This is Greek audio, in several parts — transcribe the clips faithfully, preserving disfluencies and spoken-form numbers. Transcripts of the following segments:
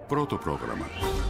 Πρώτο πρόγραμμα.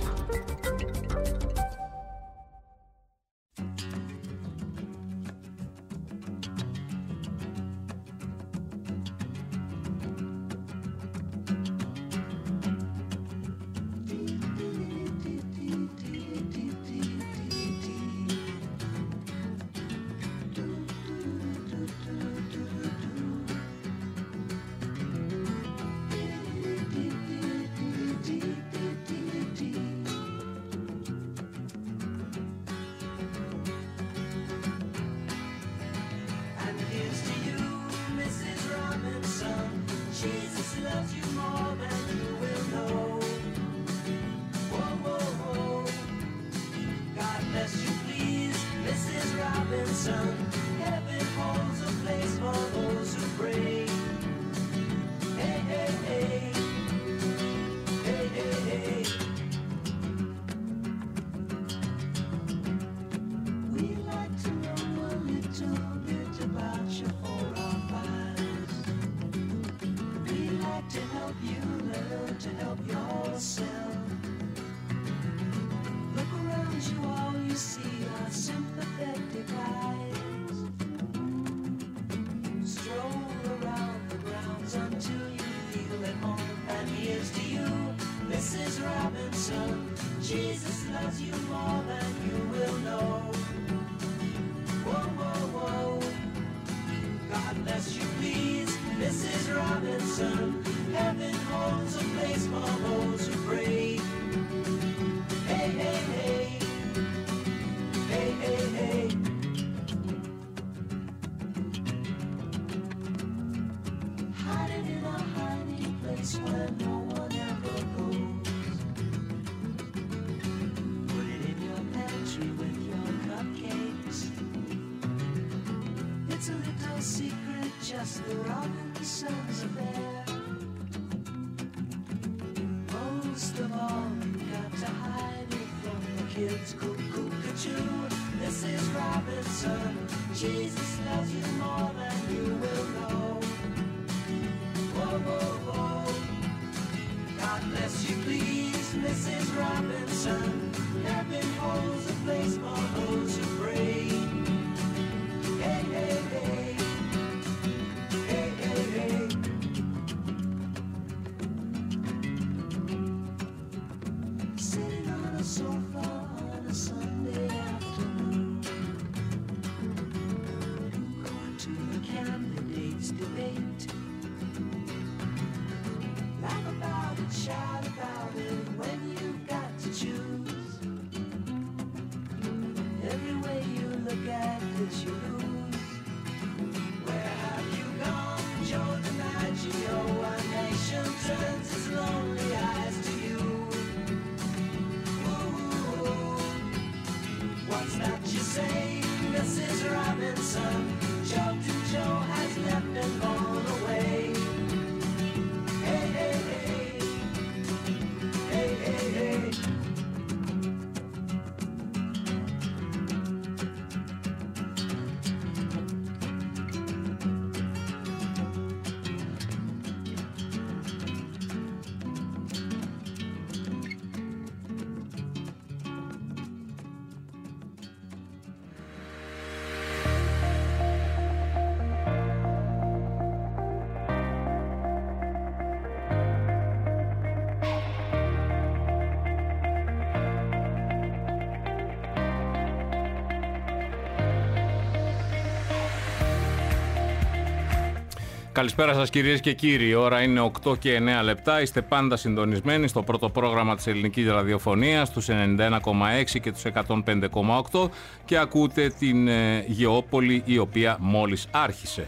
Καλησπέρα σας κυρίες και κύριοι, η ώρα είναι οκτώ και εννέα λεπτά, είστε πάντα συντονισμένοι στο πρώτο πρόγραμμα της ελληνικής ραδιοφωνίας, τους ενενήντα ένα κόμμα έξι και τους εκατόν πέντε κόμμα οκτώ και ακούτε την ε, Γεώπολη η οποία μόλις άρχισε.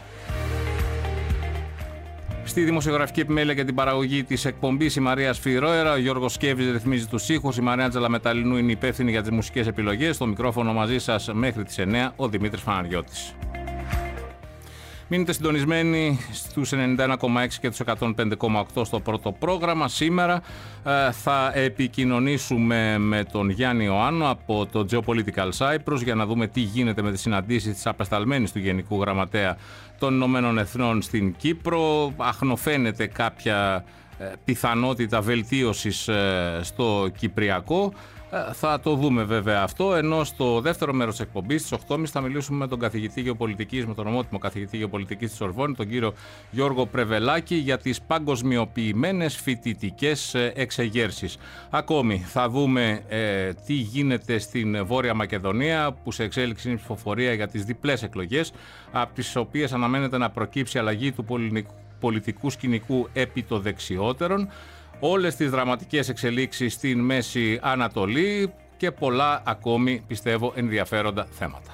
Στη δημοσιογραφική επιμέλεια και την παραγωγή της εκπομπής η Μαρία Σφυρόερα, ο Γιώργος Σκέβης ρυθμίζει τους ήχους, η Μαρία Τζαλαμεταλινού είναι υπεύθυνη για τις μουσικές επιλογές, στο μικρόφωνο μαζί σας μέχρι τις εννέα ο Δημήτρης Φαναριώτης. Μείνετε συντονισμένοι στους ενενήντα ένα κόμμα έξι και τους εκατόν πέντε κόμμα οκτώ στο πρώτο πρόγραμμα. Σήμερα ε, θα επικοινωνήσουμε με τον Γιάννη Ιωάννου από το Geopolitical Cyprus για να δούμε τι γίνεται με τις συναντήσεις της απεσταλμένης του Γενικού Γραμματέα των Ηνωμένων Εθνών στην Κύπρο. Αχνοφαίνεται κάποια πιθανότητα βελτίωσης στο Κυπριακό. Θα το δούμε βέβαια αυτό, ενώ στο δεύτερο μέρος της εκπομπής, στις οκτώ και μισή, θα μιλήσουμε με τον καθηγητή γεωπολιτικής, με τον ομότιμο καθηγητή γεωπολιτικής της Σορβόνη, τον κύριο Γιώργο Πρεβελάκη, για τις παγκοσμιοποιημένες φοιτητικές εξεγέρσεις. Ακόμη θα δούμε ε, τι γίνεται στην Βόρεια Μακεδονία, που σε εξέλιξη είναι η ψηφοφορία για τις διπλές εκλογές, από τις οποίες αναμένεται να προκύψει αλλαγή του πολιτικού σκηνικού επί το δεξιότερον. Όλες τις δραματικές εξελίξεις στην Μέση Ανατολή και πολλά ακόμη, πιστεύω, ενδιαφέροντα θέματα.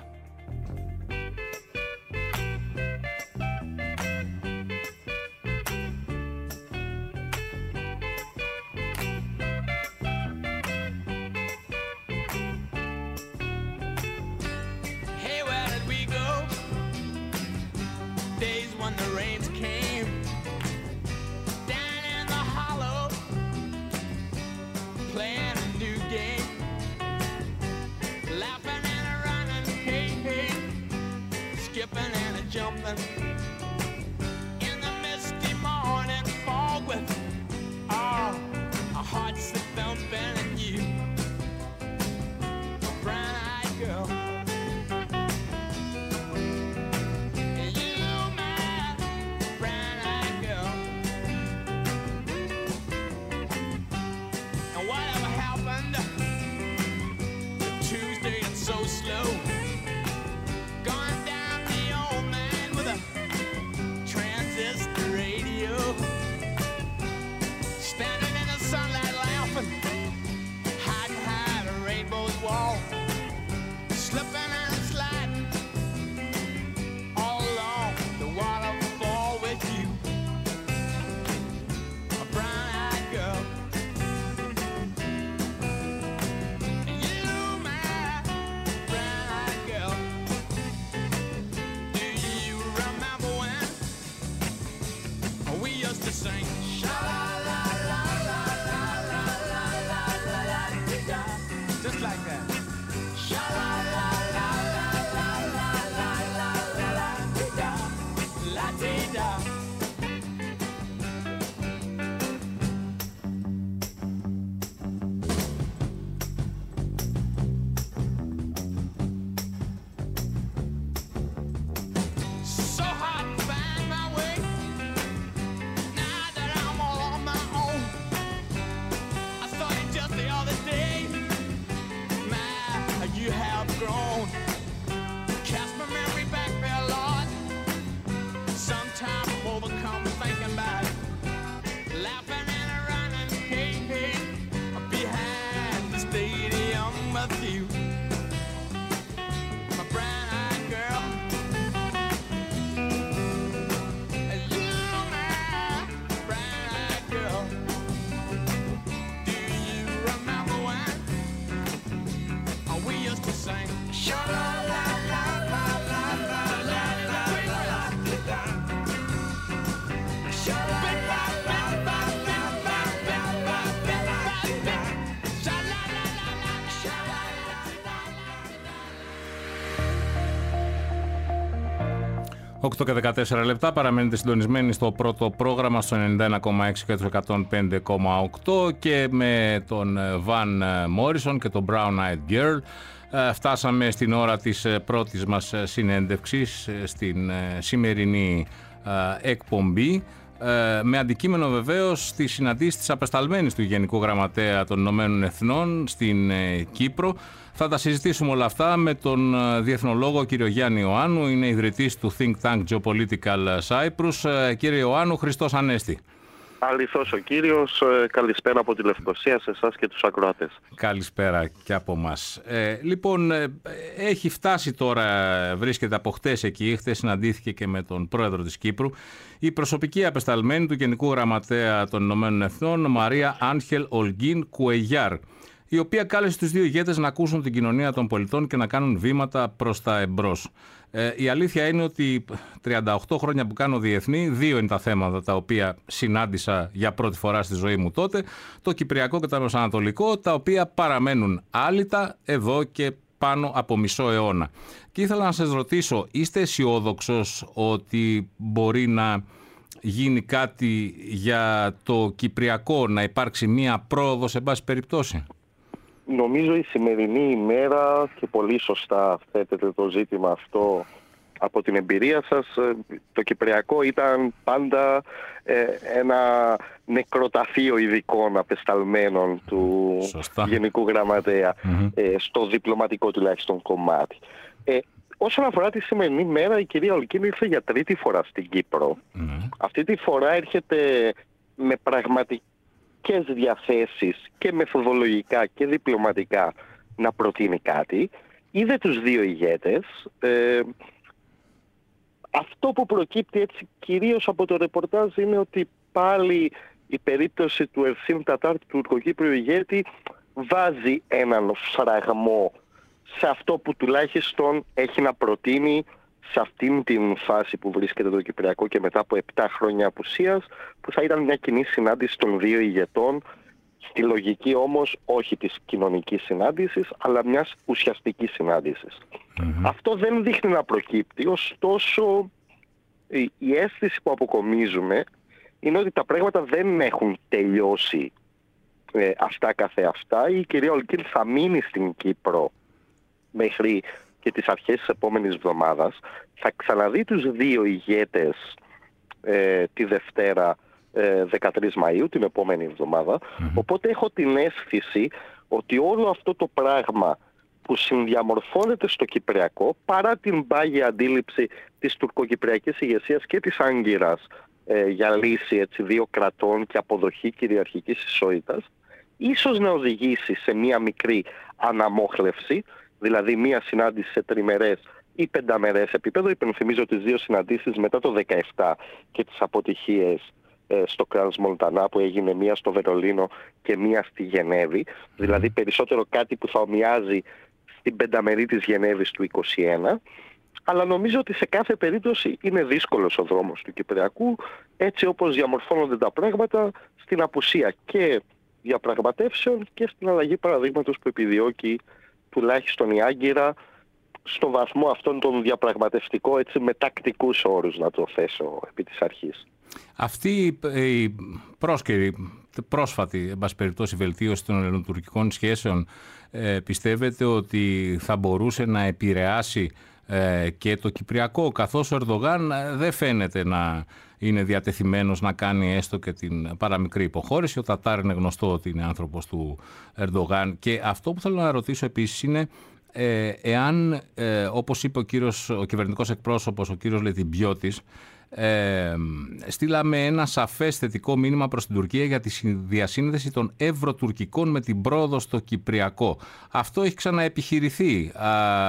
οκτώ και δεκατέσσερα λεπτά, παραμένετε συντονισμένοι στο πρώτο πρόγραμμα στο ενενήντα ένα κόμμα έξι και το εκατόν πέντε κόμμα οκτώ και με τον Van Morrison και τον Brown Eyed Girl φτάσαμε στην ώρα της πρώτης μας συνέντευξης στην σημερινή εκπομπή, με αντικείμενο βεβαίως τη συναντήση της απεσταλμένης του Γενικού Γραμματέα των Ηνωμένων Εθνών στην Κύπρο. Θα τα συζητήσουμε όλα αυτά με τον διεθνολόγο κύριο Γιάννη Ιωάννου, είναι ιδρυτής του Think Tank Geopolitical Cyprus. Κύριε Ιωάννου, Χριστός Ανέστη. Αληθώς ο κύριος, καλησπέρα από τη Λευκοσία σε εσάς και τους ακροατές. Καλησπέρα και από μας. Ε, λοιπόν, έχει φτάσει τώρα, βρίσκεται από χτες εκεί, χτες συναντήθηκε και με τον πρόεδρο της Κύπρου, η προσωπική απεσταλμένη του Γενικού Γραμματέα των Ηνωμένων Εθνών, Μαρία Άγχελ Ολγκίν Κουεγιάρ, η οποία κάλεσε τους δύο ηγέτες να ακούσουν την κοινωνία των πολιτών και να κάνουν βήματα προς τα εμπρός. Ε, η αλήθεια είναι ότι τριάντα οκτώ χρόνια που κάνω διεθνή, δύο είναι τα θέματα τα οποία συνάντησα για πρώτη φορά στη ζωή μου τότε, το Κυπριακό και το Μεσανατολικό, τα οποία παραμένουν άλυτα εδώ και πάνω από μισό αιώνα. Και ήθελα να σας ρωτήσω, είστε αισιόδοξος ότι μπορεί να γίνει κάτι για το Κυπριακό, να υπάρξει μία πρόοδος σε πάση περιπτώσει? Νομίζω η σημερινή ημέρα, και πολύ σωστά θέτετε το ζήτημα αυτό από την εμπειρία σας, το Κυπριακό ήταν πάντα ε, ένα νεκροταφείο ειδικών απεσταλμένων του Σωστά. Γενικού Γραμματέα, mm-hmm. ε, στο διπλωματικό τουλάχιστον κομμάτι. Ε, όσον αφορά τη σημερινή μέρα, η κυρία Ολκίν ήρθε για τρίτη φορά στην Κύπρο. Mm-hmm. Αυτή τη φορά έρχεται με πραγματικές διαθέσεις και μεθοδολογικά και διπλωματικά να προτείνει κάτι. Είδε τους δύο ηγέτες. Ε, Αυτό που προκύπτει έτσι κυρίως από το ρεπορτάζ είναι ότι πάλι η περίπτωση του Ερσίν Τατάρ, του τουρκοκύπριου ηγέτη, βάζει έναν φραγμό σε αυτό που τουλάχιστον έχει να προτείνει σε αυτήν την φάση που βρίσκεται το Κυπριακό και μετά από επτά χρόνια απουσίας, που θα ήταν μια κοινή συνάντηση των δύο ηγετών, στη λογική όμως όχι της κοινωνικής συνάντησης, αλλά μιας ουσιαστικής συνάντησης. Mm-hmm. Αυτό δεν δείχνει να προκύπτει, ωστόσο η, η αίσθηση που αποκομίζουμε είναι ότι τα πράγματα δεν έχουν τελειώσει ε, αυτά καθεαυτά. Η κυρία Ολκίν θα μείνει στην Κύπρο μέχρι και τις αρχές της επόμενης εβδομάδας. Θα ξαναδεί τους δύο ηγέτες ε, τη Δευτέρα δεκατρείς Μαΐου, την επόμενη εβδομάδα. Mm-hmm. Οπότε έχω την αίσθηση ότι όλο αυτό το πράγμα που συνδιαμορφώνεται στο Κυπριακό, παρά την πάγια αντίληψη της τουρκοκυπριακής ηγεσίας και της Άγκυρας ε, για λύση έτσι, δύο κρατών και αποδοχή κυριαρχικής ισότητας, ίσως να οδηγήσει σε μία μικρή αναμόχλευση, δηλαδή μία συνάντηση σε τριμερές ή πενταμερές επίπεδο. Υπενθυμίζω τις δύο συναντήσεις μετά το δεκαεπτά και τις αποτυχίες στο Κράνς Μολτανά, που έγινε μία στο Βερολίνο και μία στη Γενέβη, δηλαδή περισσότερο κάτι που θα ομοιάζει στην πενταμερή της Γενέβης του είκοσι ένα, αλλά νομίζω ότι σε κάθε περίπτωση είναι δύσκολος ο δρόμος του Κυπριακού, έτσι όπως διαμορφώνονται τα πράγματα, στην απουσία και διαπραγματεύσεων και στην αλλαγή παραδείγματος που επιδιώκει τουλάχιστον η Άγκυρα, στο βαθμό αυτόν τον διαπραγματευτικό, έτσι με τακτικούς όρους, να το θέσω επί της αρχής. Αυτή η πρόσκαιρη, πρόσφατη, εν πάση περιπτώσει, βελτίωση των ελληνοτουρκικών σχέσεων, ε, πιστεύετε ότι θα μπορούσε να επηρεάσει ε, και το Κυπριακό, καθώς ο Ερντογάν δεν φαίνεται να είναι διατεθειμένος να κάνει έστω και την παραμικρή υποχώρηση? Ο Τατάρ είναι γνωστό ότι είναι άνθρωπος του Ερντογάν. Και αυτό που θέλω να ρωτήσω επίσης είναι ε, εάν, ε, όπως είπε ο, κύριος, ο κυβερνητικός εκπρόσωπος, ο κύριος Λετιμπιώτης, Ε, στείλαμε ένα σαφές θετικό μήνυμα προς την Τουρκία για τη διασύνδεση των ευρωτουρκικών με την πρόοδο στο Κυπριακό. Αυτό έχει ξαναεπιχειρηθεί. Α,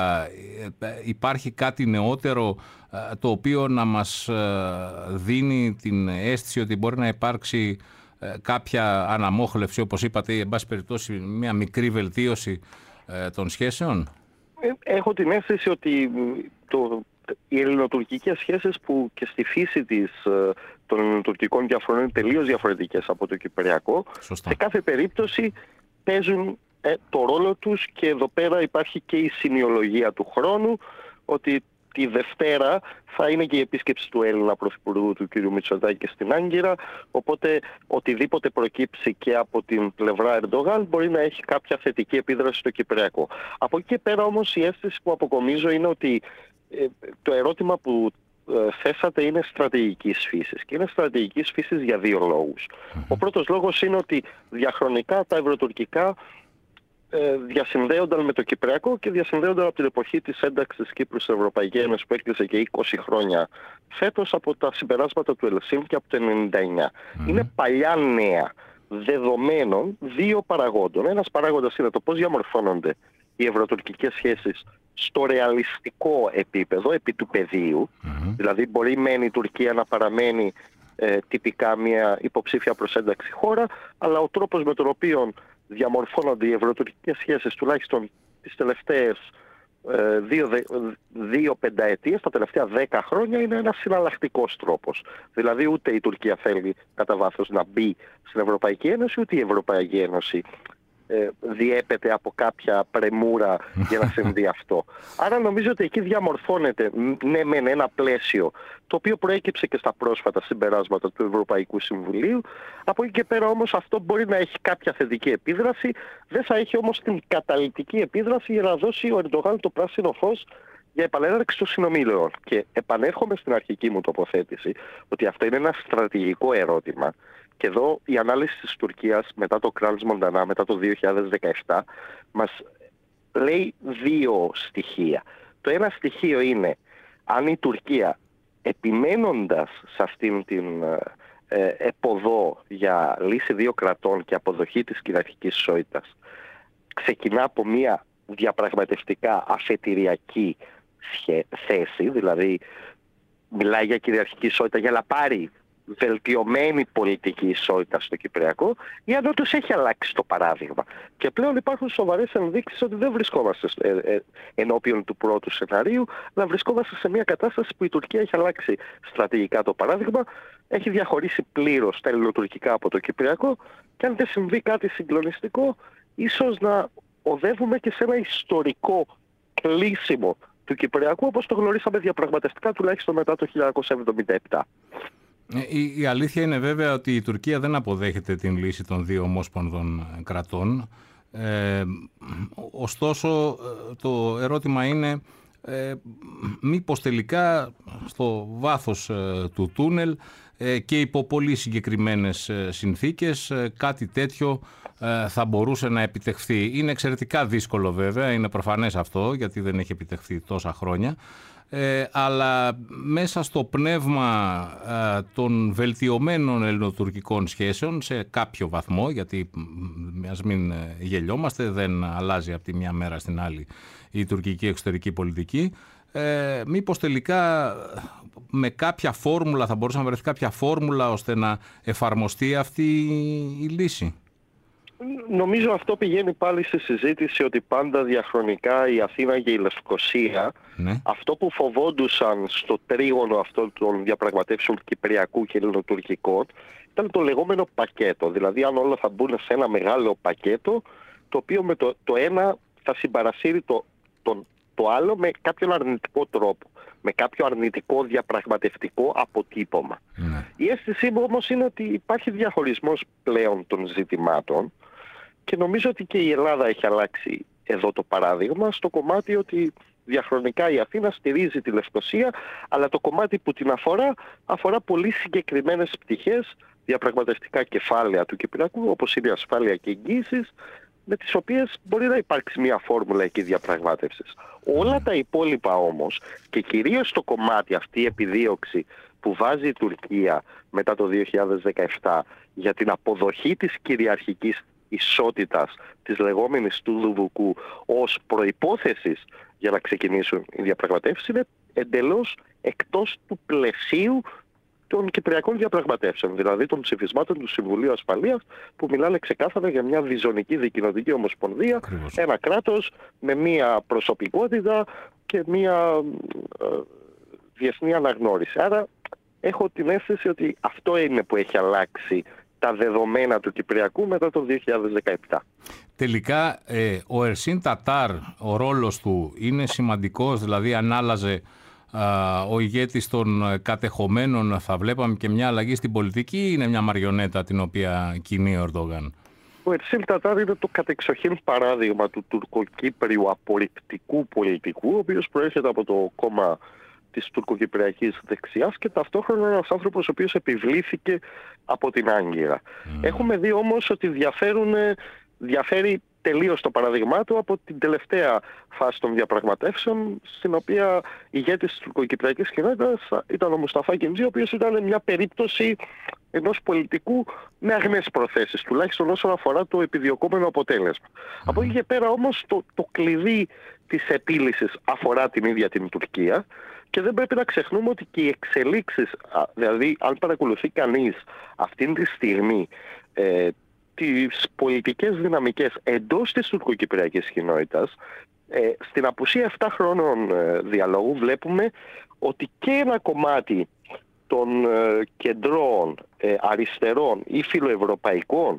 υπάρχει κάτι νεότερο α, το οποίο να μας α, δίνει την αίσθηση ότι μπορεί να υπάρξει α, κάποια αναμόχλευση, όπως είπατε, εν πάση περιπτώσει μια μικρή βελτίωση α, των σχέσεων? Έχω την αίσθηση ότι το οι ελληνοτουρκικές σχέσεις, που και στη φύση της, των ελληνοτουρκικών διαφορών είναι τελείως διαφορετικές από το Κυπριακό, Σωστά. σε κάθε περίπτωση παίζουν ε, το ρόλο τους, και εδώ πέρα υπάρχει και η σημειολογία του χρόνου, ότι τη Δευτέρα θα είναι και η επίσκεψη του Έλληνα Πρωθυπουργού, του κ. Μητσοτάκη, στην Άγκυρα, οπότε οτιδήποτε προκύψει και από την πλευρά Ερντογάν μπορεί να έχει κάποια θετική επίδραση στο Κυπριακό. Από εκεί και πέρα όμως η αίσθηση που αποκομίζω είναι ότι το ερώτημα που θέσατε είναι στρατηγικής φύσης, και είναι στρατηγικής φύσης για δύο λόγους. Mm-hmm. Ο πρώτος λόγος είναι ότι διαχρονικά τα ευρωτουρκικά ε, διασυνδέονταν με το Κυπριακό και διασυνδέονταν από την εποχή της ένταξης της Κύπρου στην Ευρωπαϊκή Ένωση, που έκλεισε και είκοσι χρόνια φέτος, από τα συμπεράσματα του Ελσίνκη από το ενενήντα εννιά. Mm-hmm. Είναι παλιά νέα δεδομένων δύο παραγόντων. Ένας παράγοντας είναι το πώς διαμορφώνονται οι ευρωτουρκικές σχέσεις στο ρεαλιστικό επίπεδο, επί του πεδίου. Mm-hmm. Δηλαδή μπορεί μεν η Τουρκία να παραμένει ε, τυπικά μια υποψήφια προς ένταξη χώρα, αλλά ο τρόπος με τον οποίο διαμορφώνονται οι ευρωτουρκικές σχέσεις, τουλάχιστον τις τελευταίες ε, δύο, δύο πενταετίες, τα τελευταία δέκα χρόνια, είναι ένας συναλλακτικός τρόπος. Δηλαδή ούτε η Τουρκία θέλει κατά βάθος να μπει στην Ευρωπαϊκή Ένωση, ούτε η Ευρωπαϊκή Ένωση ε, διέπεται από κάποια πρεμούρα για να συμβεί αυτό. Άρα νομίζω ότι εκεί διαμορφώνεται ναι μεν ένα πλαίσιο το οποίο προέκυψε και στα πρόσφατα συμπεράσματα του Ευρωπαϊκού Συμβουλίου. Από εκεί και πέρα όμως αυτό μπορεί να έχει κάποια θετική επίδραση, δεν θα έχει όμως την καταλυτική επίδραση για να δώσει ο Ερντογάν το πράσινο φως για επανέναρξη των συνομήλων. Και επανέρχομαι στην αρχική μου τοποθέτηση ότι αυτό είναι ένα στρατηγικό ερώτημα. Και εδώ η ανάλυση της Τουρκίας μετά το Κράλς Μοντανά, μετά το δύο χιλιάδες δεκαεπτά, μας λέει δύο στοιχεία. Το ένα στοιχείο είναι αν η Τουρκία, επιμένοντας σε αυτήν την ε, εποδό για λύση δύο κρατών και αποδοχή της κυριαρχικής ισότητας, ξεκινά από μια διαπραγματευτικά αφετηριακή θέση, δηλαδή μιλάει για κυριαρχική ισότητα για να πάρει βελτιωμένη πολιτική ισότητα στο Κυπριακό, ή αν όντως έχει αλλάξει το παράδειγμα. Και πλέον υπάρχουν σοβαρές ενδείξεις ότι δεν βρισκόμαστε ενώπιον του πρώτου σενάριου, αλλά βρισκόμαστε σε μια κατάσταση που η Τουρκία έχει αλλάξει στρατηγικά το παράδειγμα, έχει διαχωρίσει πλήρως τα ελληνοτουρκικά από το Κυπριακό, και αν δεν συμβεί κάτι συγκλονιστικό, ίσως να οδεύουμε και σε ένα ιστορικό κλείσιμο του Κυπριακού, όπως το γνωρίσαμε διαπραγματευτικά τουλάχιστον μετά το χίλια εννιακόσια εβδομήντα επτά. Η, η αλήθεια είναι βέβαια ότι η Τουρκία δεν αποδέχεται την λύση των δύο ομόσπονδων κρατών. Ε, ωστόσο, το ερώτημα είναι ε, μήπως τελικά στο βάθος ε, του τούνελ ε, και υπό πολύ συγκεκριμένες ε, συνθήκες ε, κάτι τέτοιο ε, θα μπορούσε να επιτευχθεί. Είναι εξαιρετικά δύσκολο βέβαια, είναι προφανές αυτό, γιατί δεν έχει επιτευχθεί τόσα χρόνια. Ε, αλλά μέσα στο πνεύμα ε, των βελτιωμένων ελληνοτουρκικών σχέσεων σε κάποιο βαθμό, γιατί ας μην γελιόμαστε, δεν αλλάζει από τη μια μέρα στην άλλη η τουρκική εξωτερική πολιτική, ε, μήπως τελικά με κάποια φόρμουλα θα μπορούσε να βρεθεί κάποια φόρμουλα ώστε να εφαρμοστεί αυτή η λύση? Νομίζω αυτό πηγαίνει πάλι στη συζήτηση ότι πάντα διαχρονικά η Αθήνα και η Λευκοσία, ναι, αυτό που φοβόντουσαν στο τρίγωνο αυτό των διαπραγματεύσεων Κυπριακού και Ελληνοτουρκικών ήταν το λεγόμενο πακέτο. Δηλαδή αν όλα θα μπουν σε ένα μεγάλο πακέτο, το οποίο με το, το ένα θα συμπαρασύρει το, το, το άλλο με κάποιον αρνητικό τρόπο, με κάποιο αρνητικό διαπραγματευτικό αποτύπωμα. Ναι. Η αίσθησή μου όμως είναι ότι υπάρχει διαχωρισμός πλέον των ζητημάτων, και νομίζω ότι και η Ελλάδα έχει αλλάξει εδώ το παράδειγμα στο κομμάτι ότι διαχρονικά η Αθήνα στηρίζει τη Λευκοσία, αλλά το κομμάτι που την αφορά αφορά πολύ συγκεκριμένες πτυχές, διαπραγματευτικά κεφάλαια του Κυπριακού, όπως είναι η ασφάλεια και εγγύησεις, με τις οποίες μπορεί να υπάρξει μια φόρμουλα εκεί διαπραγμάτευσης. Όλα τα υπόλοιπα όμως, και κυρίως το κομμάτι αυτή η επιδίωξη που βάζει η Τουρκία μετά το δύο χιλιάδες δεκαεπτά για την αποδοχή της κυριαρχικής ισότητας της λεγόμενης του Δουβουκού ως προϋπόθεσης για να ξεκινήσουν οι διαπραγματεύσεις, είναι εντελώς εκτός του πλαισίου των κυπριακών διαπραγματεύσεων, δηλαδή των ψηφισμάτων του Συμβουλίου Ασφαλείας που μιλάνε ξεκάθαρα για μια διζωνική δικοινοτική ομοσπονδία, ακριβώς, ένα κράτος με μια προσωπικότητα και μια ε, διεθνή αναγνώριση. Άρα έχω την αίσθηση ότι αυτό είναι που έχει αλλάξει τα δεδομένα του Κυπριακού μετά το δύο χιλιάδες δεκαεπτά. Τελικά ε, ο Ερσίν Τατάρ, ο ρόλος του είναι σημαντικός, δηλαδή αν άλλαζε α, ο ηγέτης των κατεχομένων θα βλέπαμε και μια αλλαγή στην πολιτική, ή είναι μια μαριονέτα την οποία κινεί ο Ερντογάν? Ο Ερσίν Τατάρ είναι το κατεξοχήν παράδειγμα του τουρκοκύπριου απορριπτικού πολιτικού, ο οποίος προέρχεται από το κόμμα της τουρκοκυπριακής δεξιάς και ταυτόχρονα ένας άνθρωπος ο οποίος επιβλήθηκε από την Άγκυρα. Mm. Έχουμε δει όμως ότι διαφέρουν, διαφέρει τελείως το παράδειγμά του από την τελευταία φάση των διαπραγματεύσεων, στην οποία ηγέτης της τουρκοκυπριακής κοινότητας ήταν ο Μουσταφά Κιντζή, ο οποίος ήταν μια περίπτωση ενός πολιτικού με αγνές προθέσεις, τουλάχιστον όσον αφορά το επιδιωκόμενο αποτέλεσμα. Mm. Από εκεί και πέρα όμως το, το κλειδί της επίλυσης αφορά την ίδια την Τουρκία, και δεν πρέπει να ξεχνούμε ότι και οι εξελίξεις, δηλαδή αν παρακολουθεί κανείς αυτήν τη στιγμή ε, τις πολιτικές δυναμικές εντός της τουρκοκυπριακής κοινότητας, ε, στην απουσία επτά χρόνων ε, διαλόγου βλέπουμε ότι και ένα κομμάτι των ε, κεντρών ε, αριστερών ή φιλοευρωπαϊκών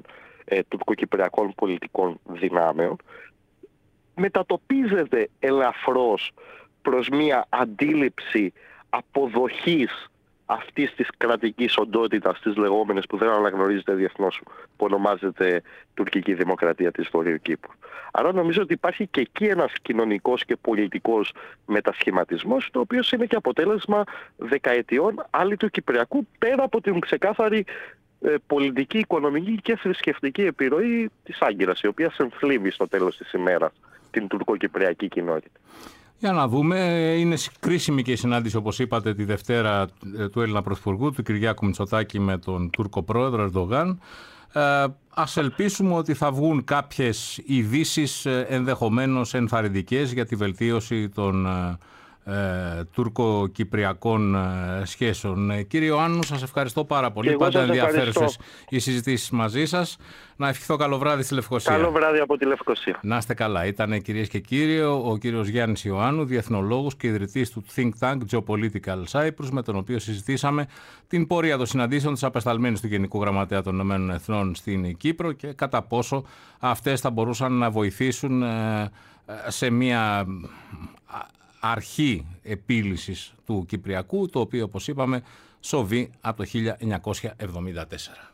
ε, τουρκοκυπριακών πολιτικών δυνάμεων, μετατοπίζεται ελαφρώς προς μια αντίληψη αποδοχής αυτής της κρατικής οντότητας, της λεγόμενης που δεν αναγνωρίζεται διεθνώς, που ονομάζεται Τουρκική Δημοκρατία της Βορείου Κύπρου. Άρα νομίζω ότι υπάρχει και εκεί ένας κοινωνικός και πολιτικός μετασχηματισμός, το οποίο είναι και αποτέλεσμα δεκαετιών άλλη του Κυπριακού, πέρα από την ξεκάθαρη ε, πολιτική, οικονομική και θρησκευτική επιρροή της Άγκυρας, η οποία συνθλίβει στο τέλος της ημέρας την τουρκοκυπριακή κοινότητα. Για να δούμε, είναι κρίσιμη και η συνάντηση, όπως είπατε, τη Δευτέρα του Έλληνα Πρωθυπουργού, του Κυριάκου Μητσοτάκη, με τον Τούρκο πρόεδρο Ερντογάν. Ε, ας ελπίσουμε ότι θα βγουν κάποιες ειδήσεις ενδεχομένως ενθαρρυντικές για τη βελτίωση των ε, τουρκο-κυπριακών ε, σχέσεων. Ε, κύριε Ιωάννου, σας ευχαριστώ πάρα πολύ. Πάντα ενδιαφέρουσες οι συζητήσεις μαζί σας. Να ευχηθώ καλό βράδυ στη Λευκοσία. Καλό βράδυ από τη Λευκοσία. Να είστε καλά. Ήταν, κυρίες και κύριοι, ο κύριος Γιάννης Ιωάννου, διεθνολόγος και ιδρυτής του Think Tank Geopolitical Cyprus, με τον οποίο συζητήσαμε την πορεία των συναντήσεων της απεσταλμένης του Γενικού Γραμματέα των Ηνωμένων Εθνών στην Κύπρο και κατά πόσο αυτές θα μπορούσαν να βοηθήσουν σε μια αρχή επίλυσης του Κυπριακού, το οποίο, όπως είπαμε, σοβεί από το χίλια εννιακόσια εβδομήντα τέσσερα.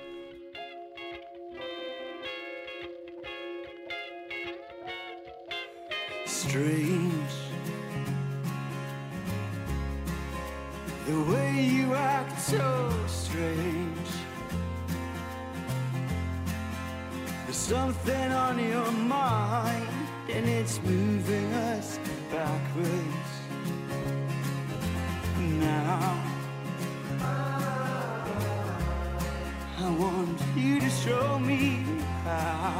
Strange, the way you act so strange. There's something on your mind and it's moving us backwards. Now I want you to show me how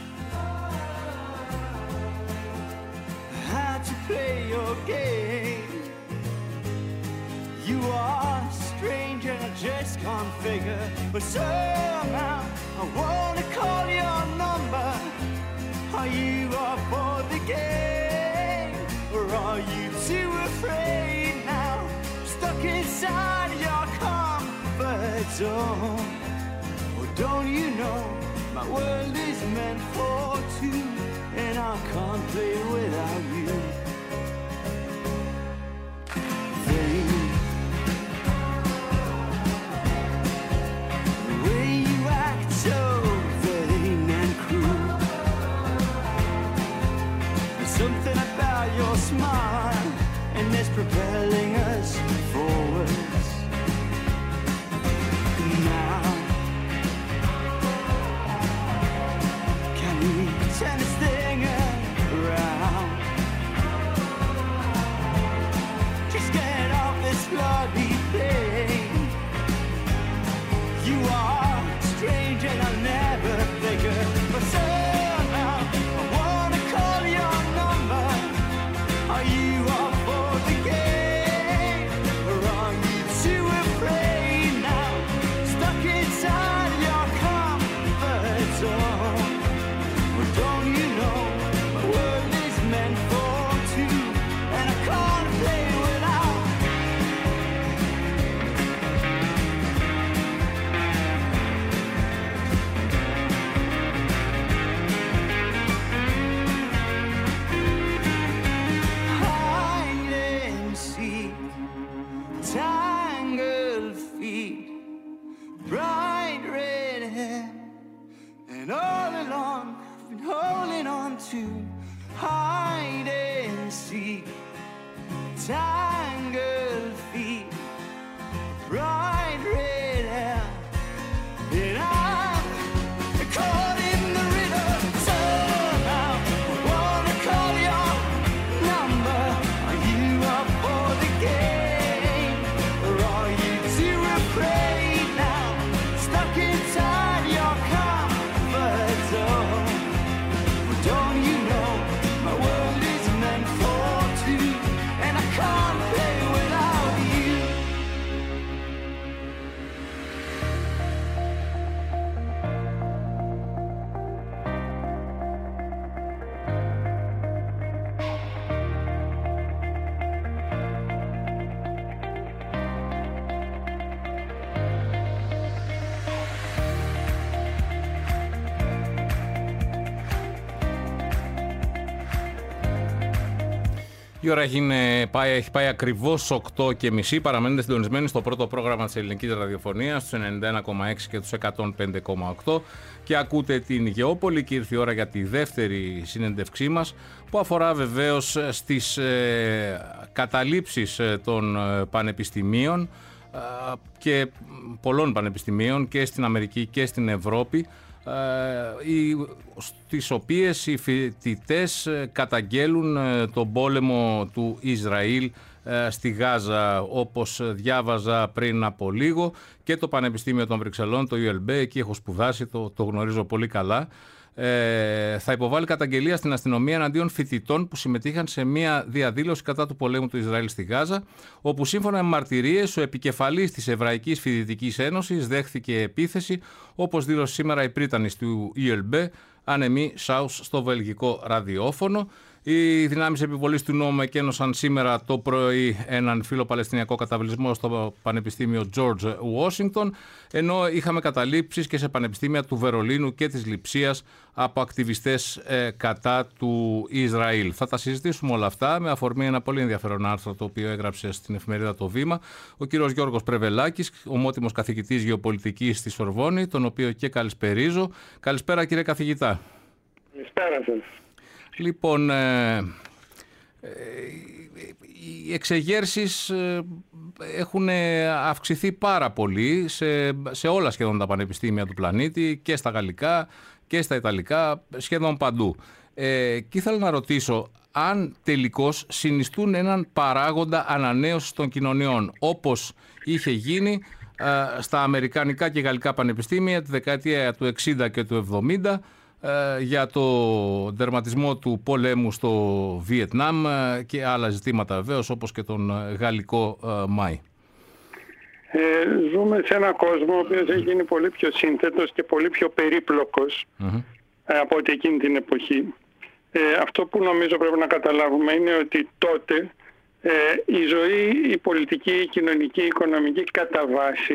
How to play your game. You are strange and I just can't figure, but somehow I wanna call your number. Are you up for the game, or are you too afraid now, stuck inside your comfort zone? Or don't you know my world is meant for two, and I can't play without you. Vain, the way you act so vain and cruel. There's something about your smile, and it's propelling us forwards. Now, can we turn this thing around? Just get off this bloody thing. You are strange and I'll never figure, but somehow I wanna call your number. Are you up for the game, or are you too afraid now, stuck inside your comfort zone? Don't you know my world is meant for two, and I can't play without. Hide and seek, tangled feet, bright red hair, and all along been holding on to. Hide and seek, tangled feet, bright red hair, and I'm caught in the rhythm. Somehow I wanna call your number. Are you up for the game, or are you too afraid now, stuck inside your comfort zone? Don't you know Η ώρα έχει πάει, έχει πάει ακριβώς οκτώ και μισή. Παραμένετε συντονισμένοι στο πρώτο πρόγραμμα της ελληνικής ραδιοφωνίας, στους ενενήντα ένα κόμμα έξι και τους εκατόν πέντε κόμμα οκτώ, και ακούτε την Γεώπολη, και ήρθε η ώρα για τη δεύτερη συνέντευξή μας, που αφορά βεβαίως στις ε, καταλήψεις των ε, πανεπιστημίων ε, και πολλών πανεπιστημίων και στην Αμερική και στην Ευρώπη, στις οποίες οι φοιτητές καταγγέλουν τον πόλεμο του Ισραήλ στη Γάζα. Όπως διάβαζα πριν από λίγο, και το Πανεπιστήμιο των Βρυξελών, το γιου ελ μπι, εκεί έχω σπουδάσει, το, το γνωρίζω πολύ καλά, ε, θα υποβάλει καταγγελία στην αστυνομία εναντίον φοιτητών που συμμετείχαν σε μια διαδήλωση κατά του πολέμου του Ισραήλ στη Γάζα, όπου σύμφωνα με μαρτυρίες ο επικεφαλής της Εβραϊκής Φοιτητικής Ένωσης δέχθηκε επίθεση, όπως δήλωσε σήμερα η πρίτανης του γιου ελ μπι, Ανεμή Σάους, στο βελγικό ραδιόφωνο. Οι δυνάμεις επιβολής του νόμου εκένωσαν σήμερα το πρωί έναν φιλοπαλαιστινιακό καταβλισμό στο Πανεπιστήμιο George Washington, ενώ είχαμε καταλήψεις και σε πανεπιστήμια του Βερολίνου και της Λειψίας από ακτιβιστές ε, κατά του Ισραήλ. Θα τα συζητήσουμε όλα αυτά με αφορμή ένα πολύ ενδιαφέρον άρθρο το οποίο έγραψε στην εφημερίδα Το Βήμα ο κύριος Γιώργος Πρεβελάκης, ομότιμος καθηγητής γεωπολιτικής στη Σορβόνη, τον οποίο και καλησπερίζω. Καλησπέρα, κύριε καθηγητά. Καλησπέρα σας. Λοιπόν, ε, ε, οι εξεγέρσεις ε, έχουν αυξηθεί πάρα πολύ σε, σε όλα σχεδόν τα πανεπιστήμια του πλανήτη, και στα γαλλικά και στα ιταλικά, σχεδόν παντού. Ε, και ήθελα να ρωτήσω αν τελικώς συνιστούν έναν παράγοντα ανανέωσης των κοινωνιών, όπως είχε γίνει ε, στα αμερικανικά και γαλλικά πανεπιστήμια τη δεκαετία του εξήντα και του εβδομήντα, για το τερματισμό του πολέμου στο Βιετνάμ και άλλα ζητήματα βεβαίως, όπως και τον γαλλικό Μάη. Ε, ζούμε σε έναν κόσμο ο οποίος έχει γίνει πολύ πιο σύνθετος και πολύ πιο περίπλοκος mm-hmm. από ό,τι εκείνη την εποχή. Ε, αυτό που νομίζω πρέπει να καταλάβουμε είναι ότι τότε ε, η ζωή, η πολιτική, η κοινωνική, η οικονομική κατά βάση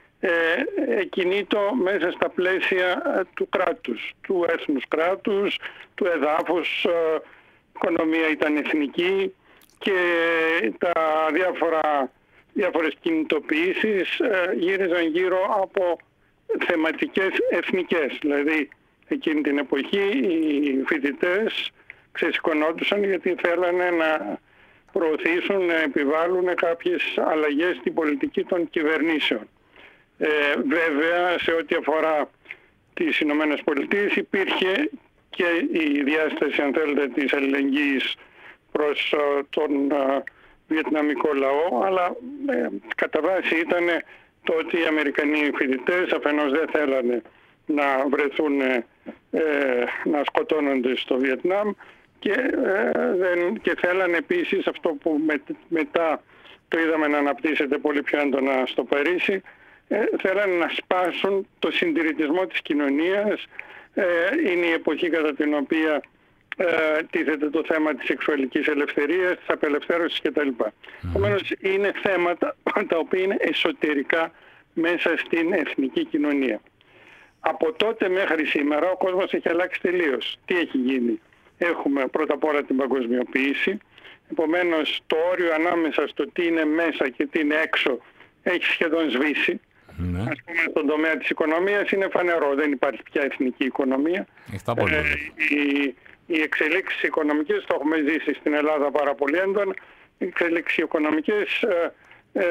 Ε, κινείτο μέσα στα πλαίσια του κράτους, του έθνους κράτους, του εδάφους, η οικονομία ήταν εθνική και τα διάφορα, διάφορες κινητοποιήσεις ε, γύριζαν γύρω από θεματικές εθνικές. Δηλαδή εκείνη την εποχή οι φοιτητές ξεσηκωνόντουσαν γιατί θέλανε να προωθήσουν, να επιβάλλουν κάποιες αλλαγές στην πολιτική των κυβερνήσεων. Ε, βέβαια, σε ό,τι αφορά τις Ηνωμένες Πολιτείες υπήρχε και η διάσταση, αν θέλετε, της αλληλεγγύης προς uh, τον uh, βιετναμικό λαό, αλλά ε, κατά βάση ήταν το ότι οι Αμερικανοί φοιτητές αφενός δεν θέλανε να βρεθούν ε, να σκοτώνονται στο Βιετνάμ και, ε, δεν, και θέλανε επίσης αυτό που με, μετά το είδαμε να αναπτύσσεται πολύ πιο έντονα στο Παρίσι, Ε, θέλανε να σπάσουν το συντηρητισμό της κοινωνίας. Ε, είναι η εποχή κατά την οποία ε, τίθεται το θέμα της σεξουαλικής ελευθερίας, της απελευθέρωσης κτλ. Επομένως mm. είναι θέματα τα οποία είναι εσωτερικά μέσα στην εθνική κοινωνία. Από τότε μέχρι σήμερα ο κόσμος έχει αλλάξει τελείως. Τι έχει γίνει? Έχουμε πρώτα απ' όλα την παγκοσμιοποίηση. Επομένως το όριο ανάμεσα στο τι είναι μέσα και τι είναι έξω έχει σχεδόν σβήσει. Ναι. Ας πούμε στον τομέα της οικονομίας είναι φανερό, δεν υπάρχει πια εθνική οικονομία. Ε, οι, οι εξελίξεις οικονομικές, το έχουμε ζήσει στην Ελλάδα πάρα πολύ έντονα, οι εξελίξεις οικονομικές ε, ε,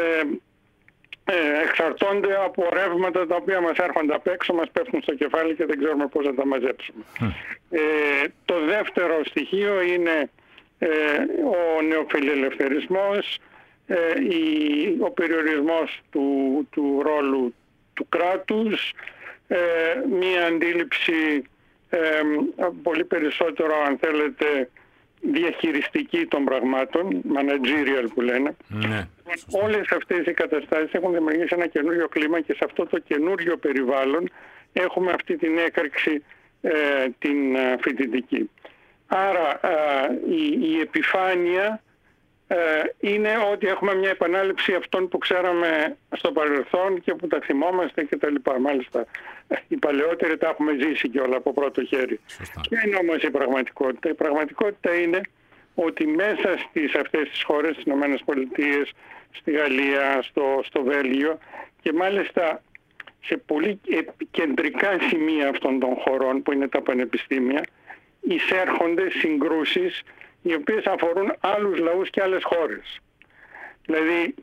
ε, εξαρτώνται από ρεύματα τα οποία μας έρχονται απ' έξω, μας πέφτουν στο κεφάλι και δεν ξέρουμε πώς θα τα μαζέψουμε. Mm. Ε, το δεύτερο στοιχείο είναι ε, ο νεοφιλελευθερισμός, Ε, η, ο περιορισμός του, του ρόλου του κράτους, ε, μία αντίληψη ε, πολύ περισσότερο, αν θέλετε, διαχειριστική των πραγμάτων, managerial που λένε. Ναι, όλες αυτές οι καταστάσεις έχουν δημιουργήσει ένα καινούριο κλίμα και σε αυτό το καινούριο περιβάλλον έχουμε αυτή την έκρηξη ε, την ε, φοιτητική. Άρα ε, η, η επιφάνεια ε, είναι ότι έχουμε μια επανάληψη αυτών που ξέραμε στο παρελθόν και που τα θυμόμαστε κτλ. Μάλιστα οι παλαιότεροι τα έχουμε ζήσει και όλα από πρώτο χέρι. Ποια είναι όμως η πραγματικότητα? Η πραγματικότητα είναι ότι μέσα στις αυτές τις χώρες, στις Ηνωμένες Πολιτείες, στη Γαλλία, στο, στο Βέλγιο και μάλιστα σε πολύ κεντρικά σημεία αυτών των χωρών που είναι τα πανεπιστήμια, εισέρχονται συγκρούσεις οι οποίες αφορούν άλλους λαούς και άλλες χώρες. Δηλαδή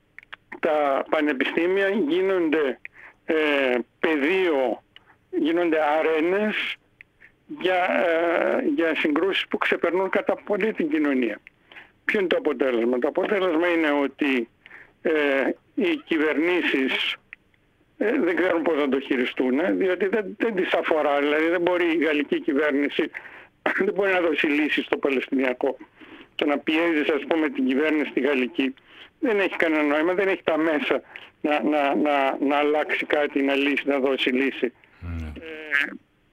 τα πανεπιστήμια γίνονται ε, πεδίο, γίνονται αρένες για, ε, για συγκρούσεις που ξεπερνούν κατά πολύ την κοινωνία. Ποιο είναι το αποτέλεσμα? Το αποτέλεσμα είναι ότι ε, οι κυβερνήσεις ε, δεν ξέρουν πώς να το χειριστούν, διότι δεν, δεν τις αφορά. Δηλαδή δεν μπορεί η γαλλική κυβέρνηση δεν μπορεί να δώσει λύση στο Παλαιστινιακό. Το να πιέζεις, ας πούμε, την κυβέρνηση στη γαλλική δεν έχει κανένα νόημα, δεν έχει τα μέσα να, να, να, να αλλάξει κάτι, να λύσει, να δώσει λύση. Mm. Ε,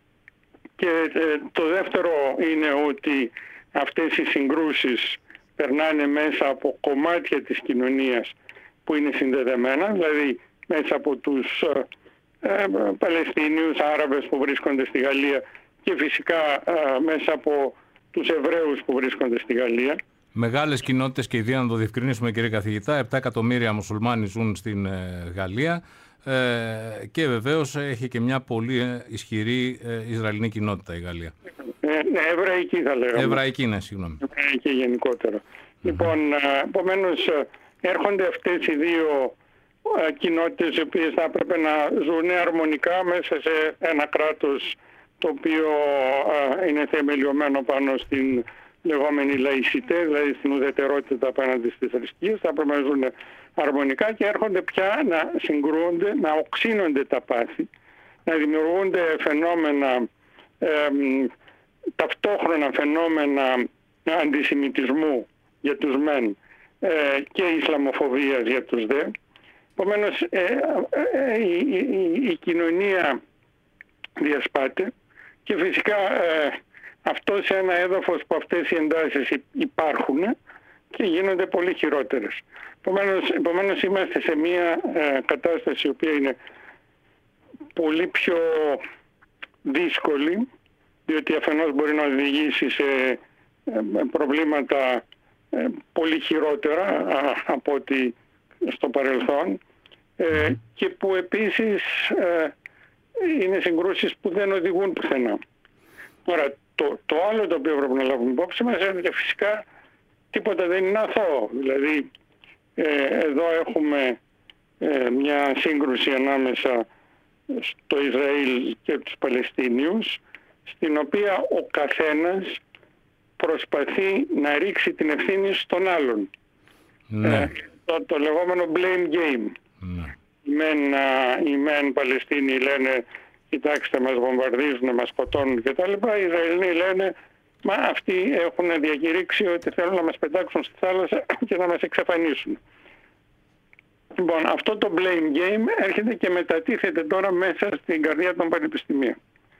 και ε, το δεύτερο είναι ότι αυτές οι συγκρούσεις περνάνε μέσα από κομμάτια της κοινωνίας που είναι συνδεδεμένα, δηλαδή μέσα από τους ε, ε, Παλαιστίνιους, Άραβες που βρίσκονται στη Γαλλία και φυσικά ε, μέσα από τους Εβραίους που βρίσκονται στη Γαλλία. Μεγάλες κοινότητες και ιδέα να το διευκρινίσουμε, κύριε καθηγητά, επτά εκατομμύρια μουσουλμάνοι ζουν στην ε, Γαλλία ε, και βεβαίως έχει και μια πολύ ισχυρή ε, Ισραηλινή κοινότητα η Γαλλία. Ε, ναι, εβραϊκή θα λέγαμε. Εβραϊκή, ναι, συγγνώμη. Εβραϊκή γενικότερα. Mm-hmm. Λοιπόν, επομένως έρχονται αυτές οι δύο ε, κοινότητες οι οποίες θα έπρεπε να ζουν αρμονικά μέσα σε ένα κράτος το οποίο ε, είναι θεμελιωμένο πάνω στην λεγόμενη λαϊσιτέ, δηλαδή στην ουδετερότητα απέναντι στις θρησκείες, θα πρέπει να ζουν αρμονικά και έρχονται πια να συγκρούονται, να οξύνονται τα πάθη, να δημιουργούνται φαινόμενα, ε, ταυτόχρονα φαινόμενα αντισημιτισμού για τους μεν ε, και ισλαμοφοβίας για τους δε. Επομένως ε, ε, ε, η, η, η κοινωνία διασπάται και φυσικά ε, αυτό σε ένα έδαφος που αυτές οι εντάσεις υπάρχουν και γίνονται πολύ χειρότερες. Επομένως, επομένως είμαστε σε μια ε, κατάσταση η οποία είναι πολύ πιο δύσκολη, διότι αφενός μπορεί να οδηγήσει σε ε, προβλήματα ε, πολύ χειρότερα α, από ό,τι στο παρελθόν ε, και που επίσης ε, είναι συγκρούσεις που δεν οδηγούν πουθενά. Τώρα, το, το άλλο το οποίο πρέπει να λάβουμε υπόψη μας είναι ότι φυσικά τίποτα δεν είναι αθώο. Δηλαδή, ε, εδώ έχουμε ε, μια σύγκρουση ανάμεσα στο Ισραήλ και τους Παλαιστίνιους, στην οποία ο καθένας προσπαθεί να ρίξει την ευθύνη στον άλλον. Ναι. Ε, το, το λεγόμενο blame game. Ναι. Οι μεν, οι μεν Παλαιστίνοι λένε κοιτάξτε μας βομβαρδίζουν, μας σκοτώνουν κτλ. Οι Ισραηλοί λένε μα αυτοί έχουν διακηρύξει ότι θέλουν να μας πετάξουν στη θάλασσα και να μας εξαφανίσουν. Λοιπόν, αυτό το blame game έρχεται και μετατίθεται τώρα μέσα στην καρδιά των πανεπιστημίων.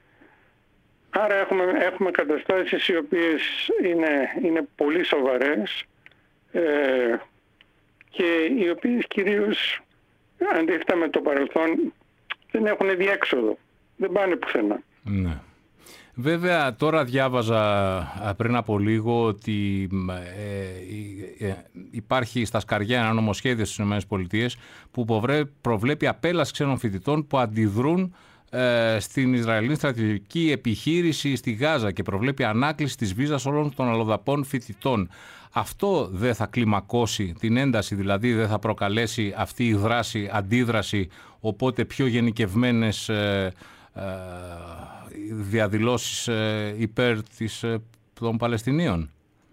Άρα έχουμε, έχουμε καταστάσεις οι οποίες είναι, είναι πολύ σοβαρές ε, και οι οποίες κυρίως αντίθετα με το παρελθόν δεν έχουν διέξοδο. Δεν πάνε πουθενά. Ναι. Βέβαια τώρα διάβαζα πριν από λίγο ότι ε, ε, υπάρχει στα σκαριά ένα νομοσχέδιο στις ΗΠΑ που προβλέπει απέλαση ξένων φοιτητών που αντιδρούν ε, στην Ισραηλινή στρατιωτική επιχείρηση στη Γάζα και προβλέπει ανάκληση της βίζας όλων των αλλοδαπών φοιτητών. Αυτό δεν θα κλιμακώσει την ένταση, δηλαδή δεν θα προκαλέσει αυτή η δράση, αντίδραση, οπότε πιο γενικευμένες ε, ε, διαδηλώσεις ε, υπέρ της, ε, των Παλαιστινίων.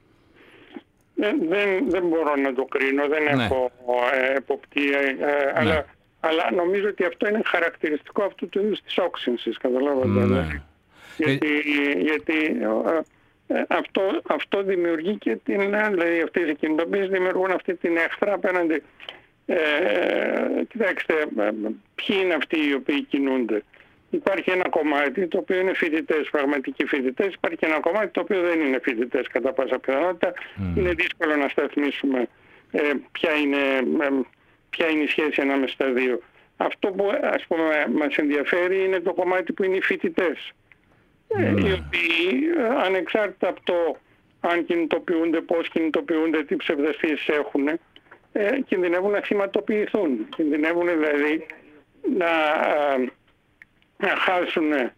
Δεν, δεν, δεν μπορώ να το κρίνω, δεν ναι. έχω ε, εποπτεία, ε, ναι. αλλά, αλλά νομίζω ότι αυτό είναι χαρακτηριστικό αυτού του είδους της όξυνσης, καταλάβατε. Ναι. Γιατί, ε... γιατί ε, αυτό, αυτό δημιουργεί και την, δηλαδή αυτές οι κινητοποιήσεις δημιουργούν αυτή την εχθρά απέναντι. Ε, κοιτάξτε, ποιοι είναι αυτοί οι οποίοι κινούνται. Υπάρχει ένα κομμάτι το οποίο είναι φοιτητές, πραγματικοί φοιτητές. Υπάρχει ένα κομμάτι το οποίο δεν είναι φοιτητές κατά πάσα πιθανότητα. Mm. Είναι δύσκολο να σταθμίσουμε ε, ποια, είναι, ε, ποια είναι η σχέση ανάμεσα στα δύο. Αυτό που ας πούμε μας ενδιαφέρει είναι το κομμάτι που είναι οι φοιτητές. Mm. Ε, οι οποίοι ανεξάρτητα από το αν κινητοποιούνται, πώς κινητοποιούνται, τι ψευδαισθήσεις έχουν, ε, κινδυνεύουν να θυματοποιηθούν. Κινδυνεύουν δηλαδή να, ε, να χάσουν ε,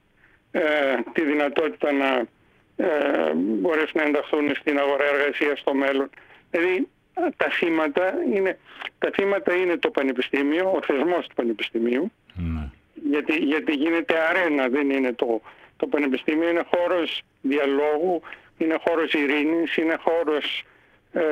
τη δυνατότητα να ε, μπορέσουν να ενταχθούν στην αγορά εργασίας στο μέλλον. Δηλαδή τα θύματα είναι, τα θύματα είναι το πανεπιστήμιο, ο θεσμός του πανεπιστημίου, mm. γιατί, γιατί γίνεται αρένα, δεν είναι το, το πανεπιστήμιο, είναι χώρος διαλόγου, είναι χώρος ειρήνης, είναι χώρος ε,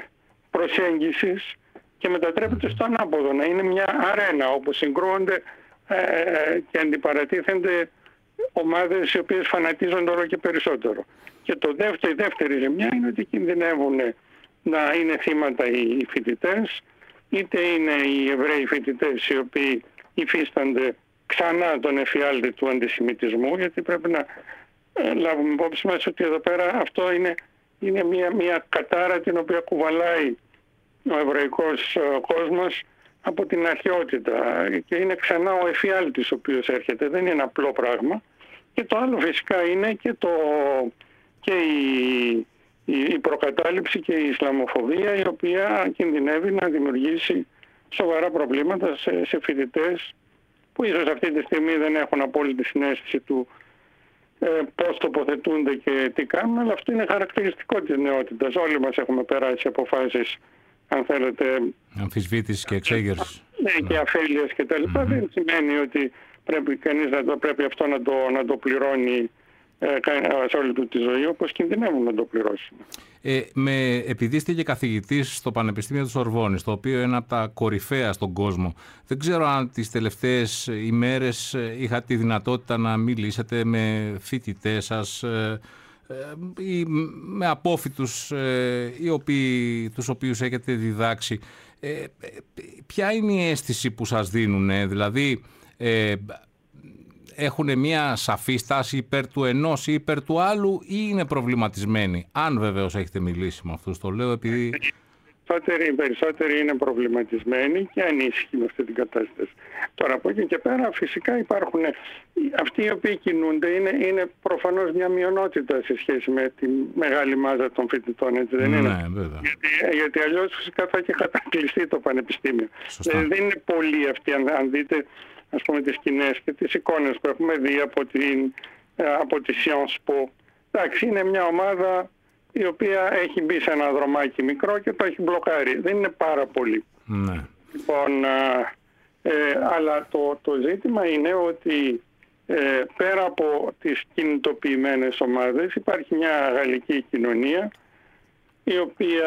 προσέγγισης και μετατρέπεται στο ανάποδο, να είναι μια αρένα όπου συγκρούονται ε, και αντιπαρατίθενται ομάδες οι οποίες φανατίζονται όλο και περισσότερο. Και το δεύτερο, η δεύτερη ζημιά είναι ότι κινδυνεύουν να είναι θύματα οι φοιτητές, είτε είναι οι Εβραίοι φοιτητές οι οποίοι υφίστανται ξανά τον εφιάλτη του αντισημιτισμού, γιατί πρέπει να ε, λάβουμε υπόψη μας ότι εδώ πέρα αυτό είναι, είναι μια, μια κατάρα την οποία κουβαλάει ο εβραϊκός ε, κόσμος από την αρχαιότητα και είναι ξανά ο εφιάλτης ο οποίος έρχεται, δεν είναι απλό πράγμα. Και το άλλο φυσικά είναι και, το, και η, η προκατάληψη και η Ισλαμοφοβία, η οποία κινδυνεύει να δημιουργήσει σοβαρά προβλήματα σε, σε φοιτητές που ίσως αυτή τη στιγμή δεν έχουν απόλυτη συναίσθηση του ε, πώς τοποθετούνται και τι κάνουν, αλλά αυτό είναι χαρακτηριστικό της νεότητας. Όλοι μας έχουμε περάσει αποφάσεις, αν θέλετε, αμφισβήτησης και εξέγερσης. Ναι, ναι, και αφέλειας και τα λοιπά. Mm-hmm. Δεν σημαίνει ότι πρέπει κανείς να το, πρέπει αυτό να το, να το πληρώνει ε, σε όλη του τη ζωή, όπως κινδυνεύουν να το πληρώσουν. Ε, με, επειδή είστε και καθηγητής στο Πανεπιστήμιο του Σορβόνης, το οποίο είναι από τα κορυφαία στον κόσμο, δεν ξέρω αν τις τελευταίες ημέρες είχατε τη δυνατότητα να μιλήσετε με φοιτητές σας ε, ή με απόφοιτους ε, οι οποίοι, τους οποίους έχετε διδάξει. Ε, ποια είναι η αίσθηση που σας δίνουν, ε, δηλαδή ε, έχουν μια σαφή στάση υπέρ του ενός ή υπέρ του άλλου ή είναι προβληματισμένοι? Αν βεβαίως έχετε μιλήσει με αυτούς, το λέω επειδή... Οι περισσότεροι είναι προβληματισμένοι και ανήσυχοι με αυτή την κατάσταση. Τώρα από εκεί και πέρα φυσικά υπάρχουν αυτοί οι οποίοι κινούνται, είναι, είναι προφανώς μια μειονότητα σε σχέση με τη μεγάλη μάζα των φοιτητών, έτσι δεν ναι, είναι? Βέβαια. Γιατί, γιατί αλλιώς φυσικά θα έχει κατακλειστεί το πανεπιστήμιο. Δεν, δεν είναι πολλοί αυτοί, αν, αν δείτε ας πούμε τις σκηνές και τις εικόνες που έχουμε δει από, την, από τη Sciences Po. Εντάξει, είναι μια ομάδα η οποία έχει μπει σε ένα δρομάκι μικρό και το έχει μπλοκάρει. Δεν είναι πάρα πολύ. Ναι. Λοιπόν, ε, αλλά το, το ζήτημα είναι ότι ε, πέρα από τις κινητοποιημένες ομάδες υπάρχει μια γαλλική κοινωνία η οποία,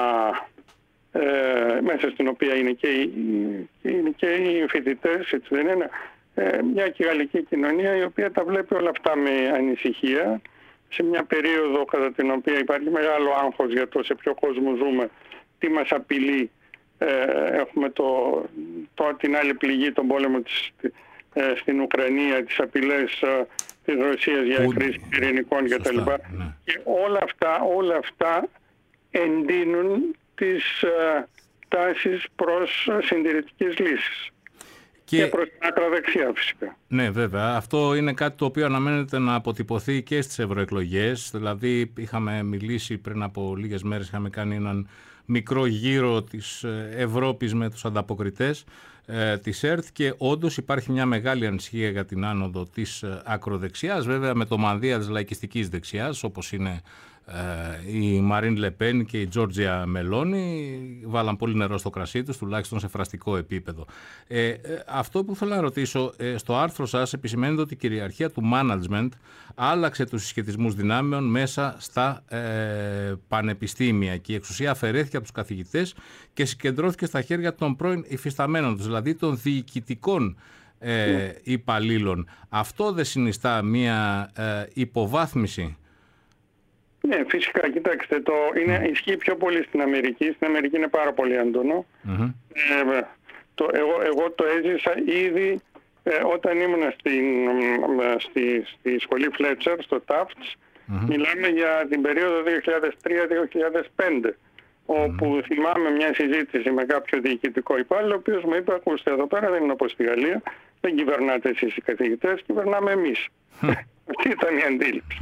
ε, μέσα στην οποία είναι και οι, είναι και οι φοιτητές, έτσι δεν είναι, ε, μια και γαλλική κοινωνία η οποία τα βλέπει όλα αυτά με ανησυχία, σε μια περίοδο κατά την οποία υπάρχει μεγάλο άγχος για το σε ποιο κόσμο ζούμε, τι μας απειλεί. Ε, έχουμε το, το, την άλλη πληγή, τον πόλεμο της, ε, στην Ουκρανία, τις απειλές ε, της Ρωσίας για χρήση πυρηνικών κτλ. Ναι. Και όλα αυτά, όλα αυτά εντείνουν τις ε, τάσεις προς συντηρητικές λύσεις. Και... και προς την ακροδεξιά φυσικά. Ναι, βέβαια. Αυτό είναι κάτι το οποίο αναμένεται να αποτυπωθεί και στις ευρωεκλογές. Δηλαδή είχαμε μιλήσει πριν από λίγες μέρες, είχαμε κάνει έναν μικρό γύρο της Ευρώπης με τους ανταποκριτές ε, της ΕΡΤ και όντως υπάρχει μια μεγάλη ανησυχία για την άνοδο της ακροδεξιάς, βέβαια με το μανδύα της λαϊκιστικής δεξιάς, όπως είναι ε, η Μαρίν Λεπέν και η Τζόρτζια Μελόνι, βάλαν πολύ νερό στο κρασί τους, τουλάχιστον σε φραστικό επίπεδο. Ε, ε, αυτό που θέλω να ρωτήσω, ε, στο άρθρο σας επισημαίνεται ότι η κυριαρχία του management άλλαξε τους συσχετισμούς δυνάμεων μέσα στα ε, πανεπιστήμια και η εξουσία αφαιρέθηκε από τους καθηγητές και συγκεντρώθηκε στα χέρια των πρώην υφισταμένων τους, δηλαδή των διοικητικών ε, υπαλλήλων. Αυτό δεν συνιστά μια ε, υποβάθμιση? Ναι, φυσικά. Κοιτάξτε, το είναι, mm. ισχύει πιο πολύ στην Αμερική. Στην Αμερική είναι πάρα πολύ έντονο. Mm-hmm. Ε, το, εγώ, εγώ το έζησα ήδη ε, όταν ήμουν στην, ε, στη, στη σχολή Fletcher, στο Tufts. Mm-hmm. Μιλάμε για την περίοδο δύο χιλιάδες τρία με δύο χιλιάδες πέντε. όπου θυμάμαι μια συζήτηση με κάποιο διοικητικό υπάλληλο, ο οποίος μου είπε: ακούστε, εδώ πέρα δεν είναι όπως στη Γαλλία, δεν κυβερνάτε εσείς οι καθηγητές, κυβερνάμε εμείς. Αυτή ήταν η αντίληψη.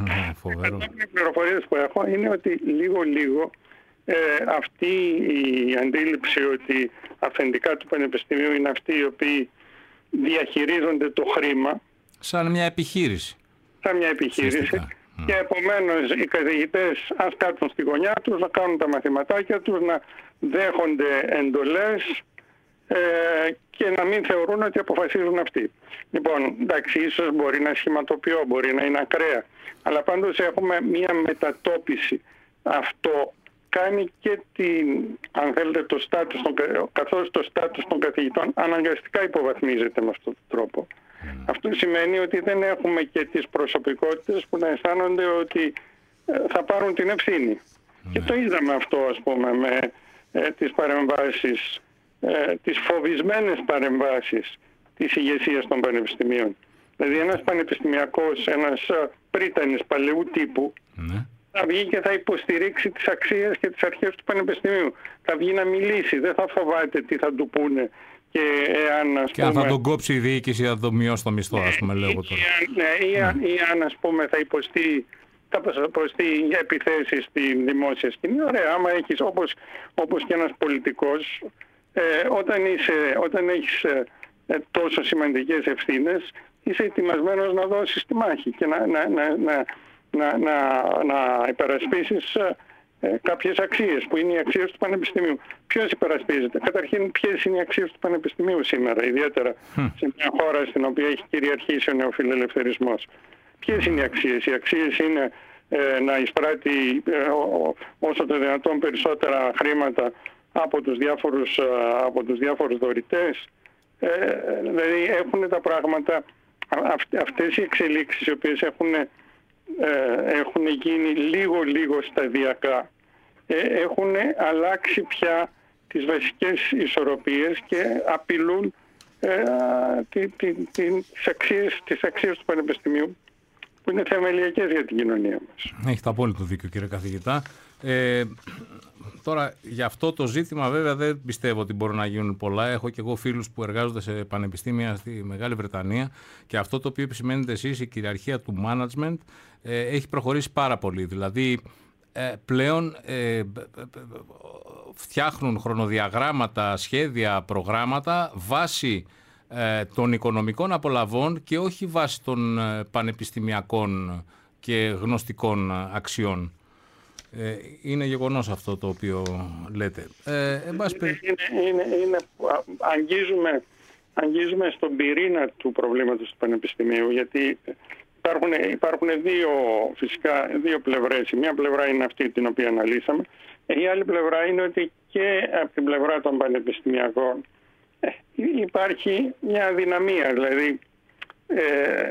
Οι πληροφορίες που έχω είναι ότι λίγο-λίγο ε, αυτή η αντίληψη ότι αφεντικά του Πανεπιστημίου είναι αυτοί οι οποίοι διαχειρίζονται το χρήμα. Σαν μια επιχείρηση. Σαν μια επιχείρηση. Και επομένως οι καθηγητές ας κάτσουν στη γωνιά τους, να κάνουν τα μαθηματάκια τους, να δέχονται εντολές ε, και να μην θεωρούν ότι αποφασίζουν αυτοί. Λοιπόν, εντάξει, ίσως μπορεί να σχηματοποιώ, μπορεί να είναι ακραία, αλλά πάντως έχουμε μία μετατόπιση. Αυτό κάνει και την, αν θέλετε, το στάτους των, καθώς το στάτους των καθηγητών αναγκαστικά υποβαθμίζεται με αυτόν τον τρόπο. Mm. Αυτό σημαίνει ότι δεν έχουμε και τις προσωπικότητες που να αισθάνονται ότι ε, θα πάρουν την ευθύνη. Mm. Και το είδαμε αυτό, ας πούμε, με ε, τις παρεμβάσεις, ε, τις φοβισμένες παρεμβάσεις της ηγεσίας των πανεπιστημίων. Δηλαδή ένας πανεπιστημιακός, ένας πρίτανης παλαιού τύπου, mm. θα βγει και θα υποστηρίξει τις αξίες και τις αρχές του πανεπιστημίου. Θα βγει να μιλήσει, δεν θα φοβάται τι θα του πούνε. Και, εάν, ας και πούμε, αν θα τον κόψει η διοίκηση, θα το μειώσει το μισθό, ας πούμε, λέω εγώ τώρα. Ναι, ή, αν, ή αν, ας πούμε, θα υποστεί, θα υποστεί για επιθέσεις στη δημόσια σκηνή. Ωραία, άμα έχεις, όπως, όπως και ένας πολιτικός, ε, όταν, είσαι, όταν έχεις ε, τόσο σημαντικές ευθύνες, είσαι ετοιμασμένος να δώσεις τη μάχη και να, να, να, να, να, να, να υπερασπίσεις ε, κάποιες αξίες που είναι οι αξίες του Πανεπιστημίου. Ποιος υπερασπίζεται? Καταρχήν, ποιες είναι οι αξίες του Πανεπιστημίου σήμερα, ιδιαίτερα hm. σε μια χώρα στην οποία έχει κυριαρχήσει ο νεοφιλελευθερισμός? Ποιες είναι οι αξίες? Οι αξίες είναι ε, να εισπράττει ε, ό, όσο το δυνατόν περισσότερα χρήματα από τους διάφορους, ε, από τους διάφορους δωρητές. Ε, δηλαδή έχουν τα πράγματα, αυ, αυτές οι εξελίξεις οι οποίες έχουν, ε, έχουν γίνει λίγο-λίγο σταδιακά, ε, έχουν αλλάξει πια τις βασικές ισορροπίες και απειλούν ε, τη, τη, τη, τις, αξίες, τις αξίες του Πανεπιστημίου, που είναι θεμελιακές για την κοινωνία μας. Έχετε απόλυτο δίκιο, κύριε καθηγητά. Ε, τώρα, για αυτό το ζήτημα βέβαια δεν πιστεύω ότι μπορούν να γίνουν πολλά. Έχω και εγώ φίλους που εργάζονται σε πανεπιστήμια στη Μεγάλη Βρετανία και αυτό το οποίο επισημαίνετε εσείς, η κυριαρχία του management, ε, έχει προχωρήσει πάρα πολύ. Δηλαδή, ε, πλέον ε, φτιάχνουν χρονοδιαγράμματα, σχέδια, προγράμματα βάσει ε, των οικονομικών απολαβών και όχι βάσει των ε, πανεπιστημιακών και γνωστικών αξιών. Ε, είναι γεγονός αυτό το οποίο λέτε. Ε, εν πάση περι... είναι, είναι, είναι, αγγίζουμε, αγγίζουμε στον πυρήνα του προβλήματος του Πανεπιστημίου, γιατί υπάρχουν, υπάρχουν δύο, φυσικά, δύο πλευρές. Η μία πλευρά είναι αυτή την οποία αναλύσαμε. Η άλλη πλευρά είναι ότι και από την πλευρά των πανεπιστημιακών ε, υπάρχει μια αδυναμία. Δηλαδή ε,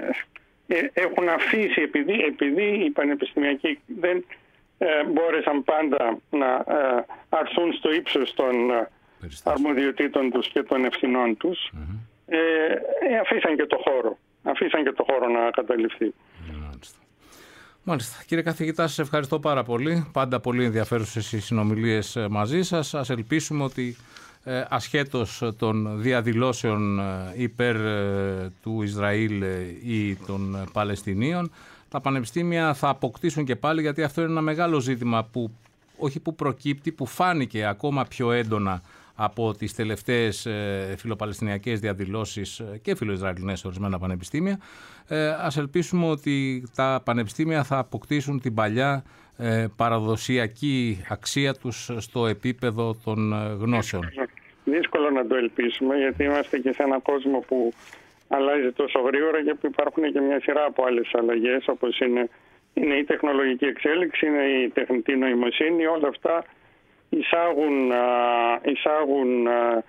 ε, έχουν αφήσει, επειδή, επειδή οι πανεπιστημιακοί δεν Ε, μπόρεσαν πάντα να ε, αρθούν στο ύψος των ε, αρμοδιοτήτων τους και των ευθυνών τους, mm-hmm. ε, ε, αφήσαν και το χώρο. Αφήσαν και το χώρο να καταληφθεί. Μάλιστα. Μάλιστα. Κύριε καθηγητά, σας ευχαριστώ πάρα πολύ. Πάντα πολύ ενδιαφέρουσες οι συνομιλίες μαζί σας. Ας ελπίσουμε ότι ε, ασχέτως των διαδηλώσεων υπέρ ε, του Ισραήλ ή των Παλαιστινίων, τα πανεπιστήμια θα αποκτήσουν και πάλι, γιατί αυτό είναι ένα μεγάλο ζήτημα που όχι που προκύπτει, που φάνηκε ακόμα πιο έντονα από τις τελευταίες ε, φιλοπαλαιστινιακές διαδηλώσεις και φιλοϊσραηλινές σε ορισμένα πανεπιστήμια. Ε, ας ελπίσουμε ότι τα πανεπιστήμια θα αποκτήσουν την παλιά ε, παραδοσιακή αξία τους στο επίπεδο των γνώσεων. Δύσκολο να το ελπίσουμε, γιατί είμαστε και σε έναν κόσμο που αλλάζει τόσο γρήγορα και που υπάρχουν και μια σειρά από άλλες αλλαγές, όπως είναι, είναι η τεχνολογική εξέλιξη, είναι η τεχνητή νοημοσύνη. Όλα αυτά εισάγουν, εισάγουν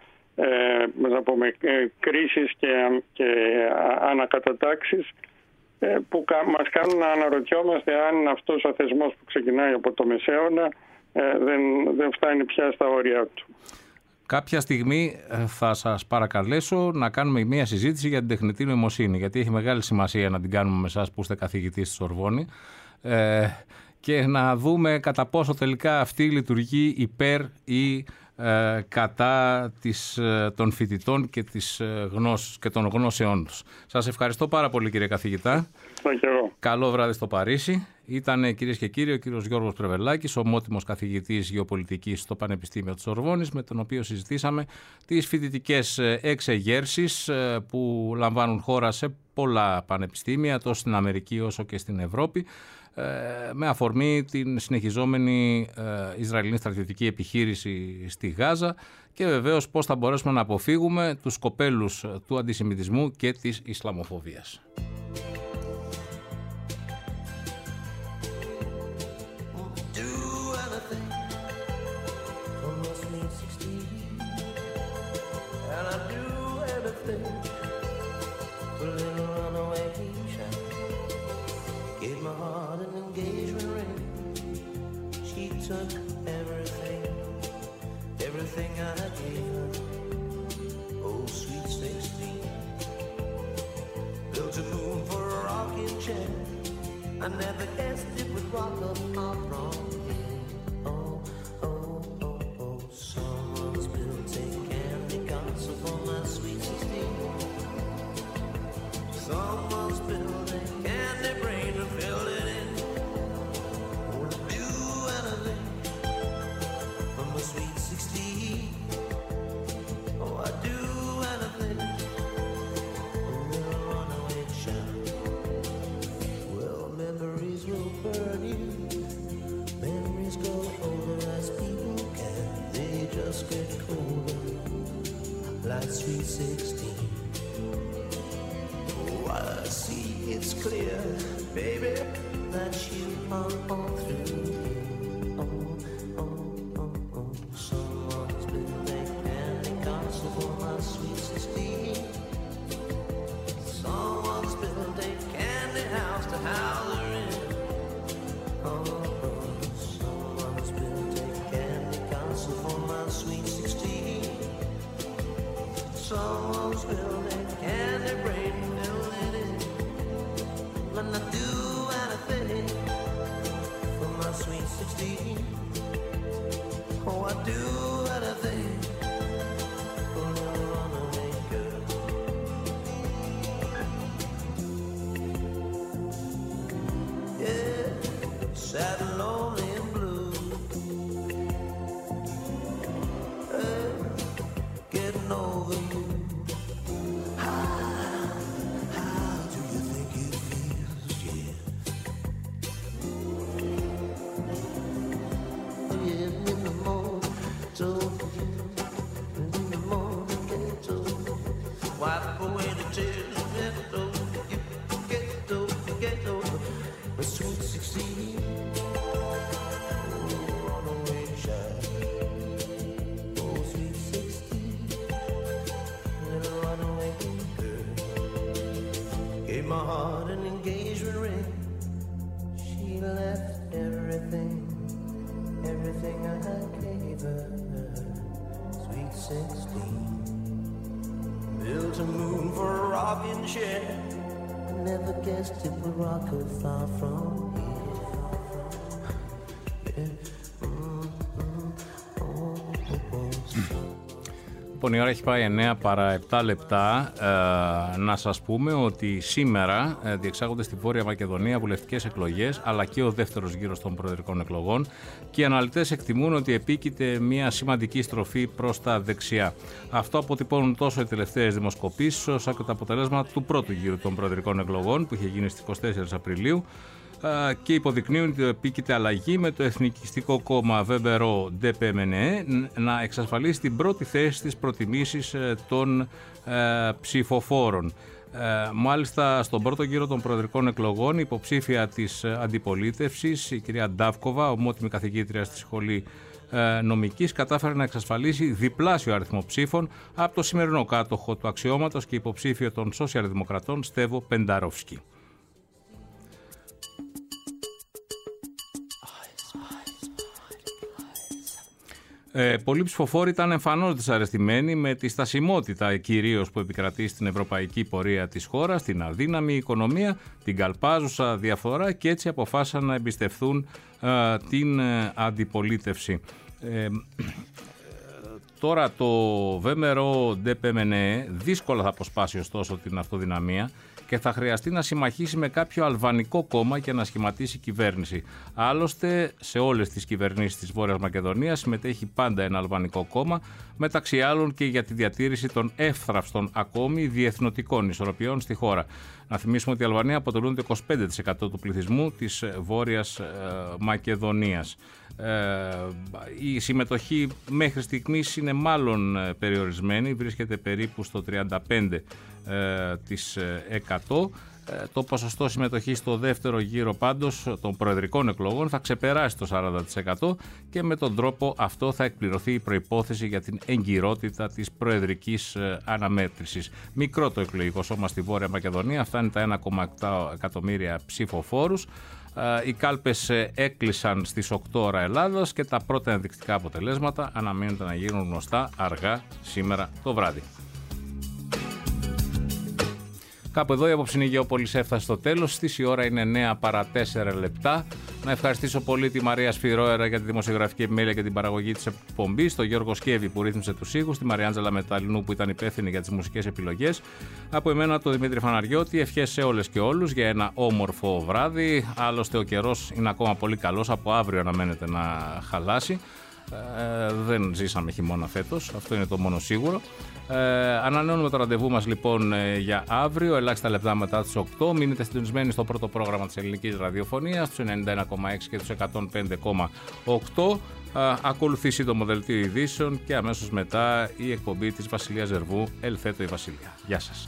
ε, να πούμε, ε, κρίσεις και, και ανακατατάξεις ε, που κα, μας κάνουν να αναρωτιόμαστε αν αυτός ο θεσμός που ξεκινάει από το Μεσαίωνα ε, δεν, δεν φτάνει πια στα όρια του. Κάποια στιγμή θα σας παρακαλέσω να κάνουμε μια συζήτηση για την τεχνητή νοημοσύνη, γιατί έχει μεγάλη σημασία να την κάνουμε με εσάς που είστε καθηγητής στη Σορβόνη. Ε, και να δούμε κατά πόσο τελικά αυτή λειτουργεί υπέρ ή ε, κατά της, ε, των φοιτητών και, της, ε, γνώσης, και των γνώσεών τους. Σας ευχαριστώ πάρα πολύ, κύριε καθηγητά. Καλό βράδυ στο Παρίσι. Ήταν, κυρίες και κύριοι, ο κύριος Γιώργος Πρεβελάκης, ομότιμος καθηγητής γεωπολιτικής στο Πανεπιστήμιο της Σορβόνης, με τον οποίο συζητήσαμε τις φοιτητικές εξεγέρσεις που λαμβάνουν χώρα σε πολλά πανεπιστήμια, τόσο στην Αμερική όσο και στην Ευρώπη, με αφορμή την συνεχιζόμενη Ισραηλινή στρατιωτική επιχείρηση στη Γάζα και βεβαίως πώς θα μπορέσουμε να αποφύγουμε τους σκοπέλους του αντισημιτισμού και της Ισλαμοφοβίας. Took everything, everything I gave her. Oh, sweet sixteen. Built a moon for a rocking chair. I never guessed it would rock up our wrong here. Oh, oh, oh, oh. Someone's built a candy castle for my sweet sixteen. Someone's built a candy brain and filled it in. Sweet sixteen, oh, I'd do anything, a little runaway child. Well, memories will burn you, memories grow older as people can, they just get colder, like sweet sixteen. Oh, I see it's clear, baby, that you are all through. Someone's building candy brain, fill it in. When I do anything for my sweet sixteen. Oh, I do anything for a little runaway girl. Yeah, sad and lonely and blue. Hey, getting over you. My heart an engagement ring. She left everything, everything I gave her. Sweet sixteen. Built a moon for a rocking chair. I never guessed it would rock her far from here. Yeah. Mm, mm, oh, oh, oh. Λοιπόν, η ώρα έχει πάει εννέα παρά επτά λεπτά. Ε, να σας πούμε ότι σήμερα ε, διεξάγονται στη Βόρεια Μακεδονία βουλευτικές εκλογές, αλλά και ο δεύτερος γύρος των προεδρικών εκλογών, και οι αναλυτές εκτιμούν ότι επίκειται μια σημαντική στροφή προς τα δεξιά. Αυτό αποτυπώνουν τόσο οι τελευταίες δημοσκοπήσεις, όσο και το αποτελέσμα του πρώτου γύρου των προεδρικών εκλογών, που είχε γίνει στις εικοστή τέταρτη Απριλίου, και υποδεικνύουν ότι επίκειται αλλαγή, με το εθνικιστικό κόμμα Βεμπερό ντε πι εμ εν ε να εξασφαλίσει την πρώτη θέση στις προτιμήσεις των ε, ψηφοφόρων. Ε, μάλιστα, στον πρώτο γύρο των προεδρικών εκλογών, η υποψήφια της αντιπολίτευσης, η κυρία Ντάβκοβα, ομότιμη καθηγήτρια στη Σχολή ε, Νομικής, κατάφερε να εξασφαλίσει διπλάσιο αριθμό ψήφων από το σημερινό κάτοχο του αξιώματος και υποψήφιο των Σοσιαλδημοκρατών, Στέβο Πενταρόφσκι. Ε, πολλοί ψηφοφόροι ήταν εμφανώς δυσαρεστημένοι με τη στασιμότητα κυρίως που επικρατεί στην ευρωπαϊκή πορεία της χώρας, την αδύναμη οικονομία, την καλπάζουσα διαφθορά, και έτσι αποφάσισαν να εμπιστευθούν ε, την ε, αντιπολίτευση. Ε, Τώρα το ΒΜΡΟ ΝΤΕ δύσκολα θα αποσπάσει ωστόσο την αυτοδυναμία και θα χρειαστεί να συμμαχίσει με κάποιο αλβανικό κόμμα και να σχηματίσει κυβέρνηση. Άλλωστε, σε όλες τις κυβερνήσεις της Βόρειας Μακεδονίας συμμετέχει πάντα ένα αλβανικό κόμμα, μεταξύ άλλων και για τη διατήρηση των εύθραυστων ακόμη διεθνωτικών ισορροπιών στη χώρα. Να θυμίσουμε ότι οι Αλβανοί αποτελούν το είκοσι πέντε τοις εκατό του πληθυσμού της Βόρειας ε, Μακεδονίας. Ε, η συμμετοχή μέχρι στιγμής είναι μάλλον περιορισμένη, βρίσκεται περίπου στο τριάντα πέντε τοις εκατό. Το ποσοστό συμμετοχής στο δεύτερο γύρο πάντως των προεδρικών εκλογών θα ξεπεράσει το σαράντα τοις εκατό και με τον τρόπο αυτό θα εκπληρωθεί η προϋπόθεση για την εγκυρότητα της προεδρικής αναμέτρησης. Μικρό το εκλογικό σώμα στη Βόρεια Μακεδονία, φτάνει τα ένα κόμμα επτά εκατομμύρια ψηφοφόρους. Οι κάλπες έκλεισαν στις οκτώ ώρα Ελλάδας και τα πρώτα ενδεικτικά αποτελέσματα αναμένεται να γίνουν γνωστά αργά σήμερα το βράδυ. Κάπου εδώ η απόψινή Γεωπόλης έφτασε στο τέλος της. Η ώρα είναι εννέα παρά τέσσερα λεπτά. Να ευχαριστήσω πολύ τη Μαρία Σφυρόερα για τη δημοσιογραφική επιμέλεια και την παραγωγή της εκπομπής, τον Γιώργο Σκέβη που ρύθμισε τους ήχους, τη Μαριάντζελα Μεταλλινού που ήταν υπεύθυνη για τις μουσικές επιλογές. Από εμένα τον Δημήτρη Φαναριώτη, ευχές σε όλες και όλους για ένα όμορφο βράδυ. Άλλωστε ο καιρός είναι ακόμα πολύ καλός, από αύριο αναμένεται να χαλάσει. Ε, δεν ζήσαμε χειμώνα φέτος, αυτό είναι το μόνο σίγουρο. Ε, ανανεώνουμε το ραντεβού μας λοιπόν ε, για αύριο, ελάχιστα λεπτά μετά τις οκτώ. Μείνετε συντονισμένοι στο πρώτο πρόγραμμα της ελληνικής ραδιοφωνίας, στους ενενήντα ένα κόμμα έξι και τους εκατόν πέντε κόμμα οκτώ. Ε, ακολουθεί σύντομο δελτίο ειδήσεων και αμέσως μετά η εκπομπή της Βασιλείας Ζερβού, Ελθέτω η Βασιλεία. Γεια σας.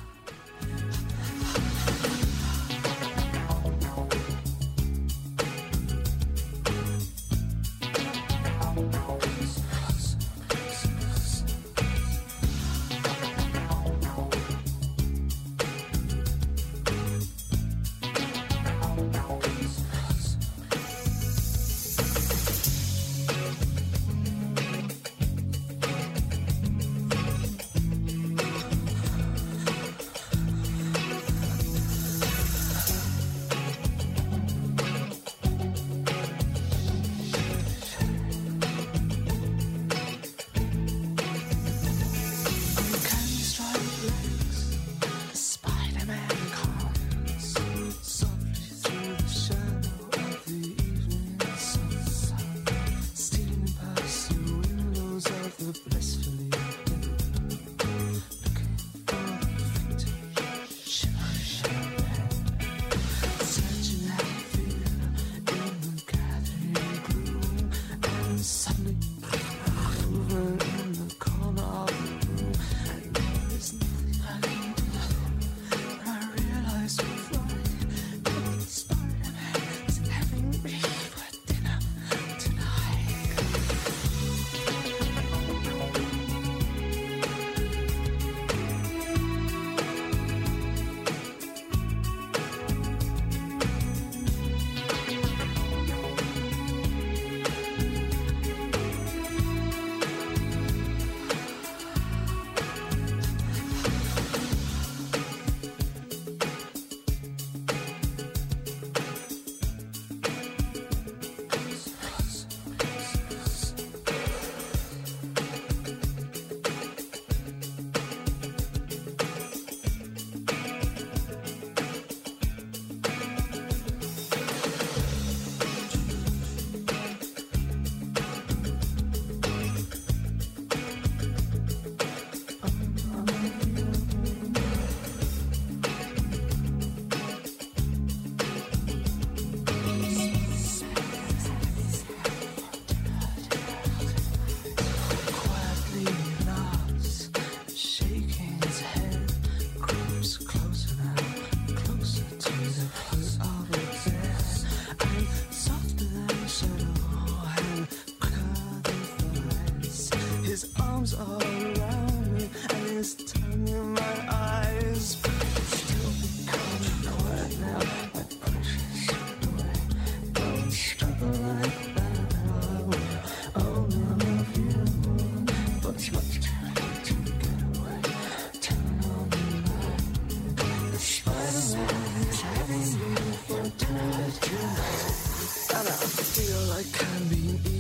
can be an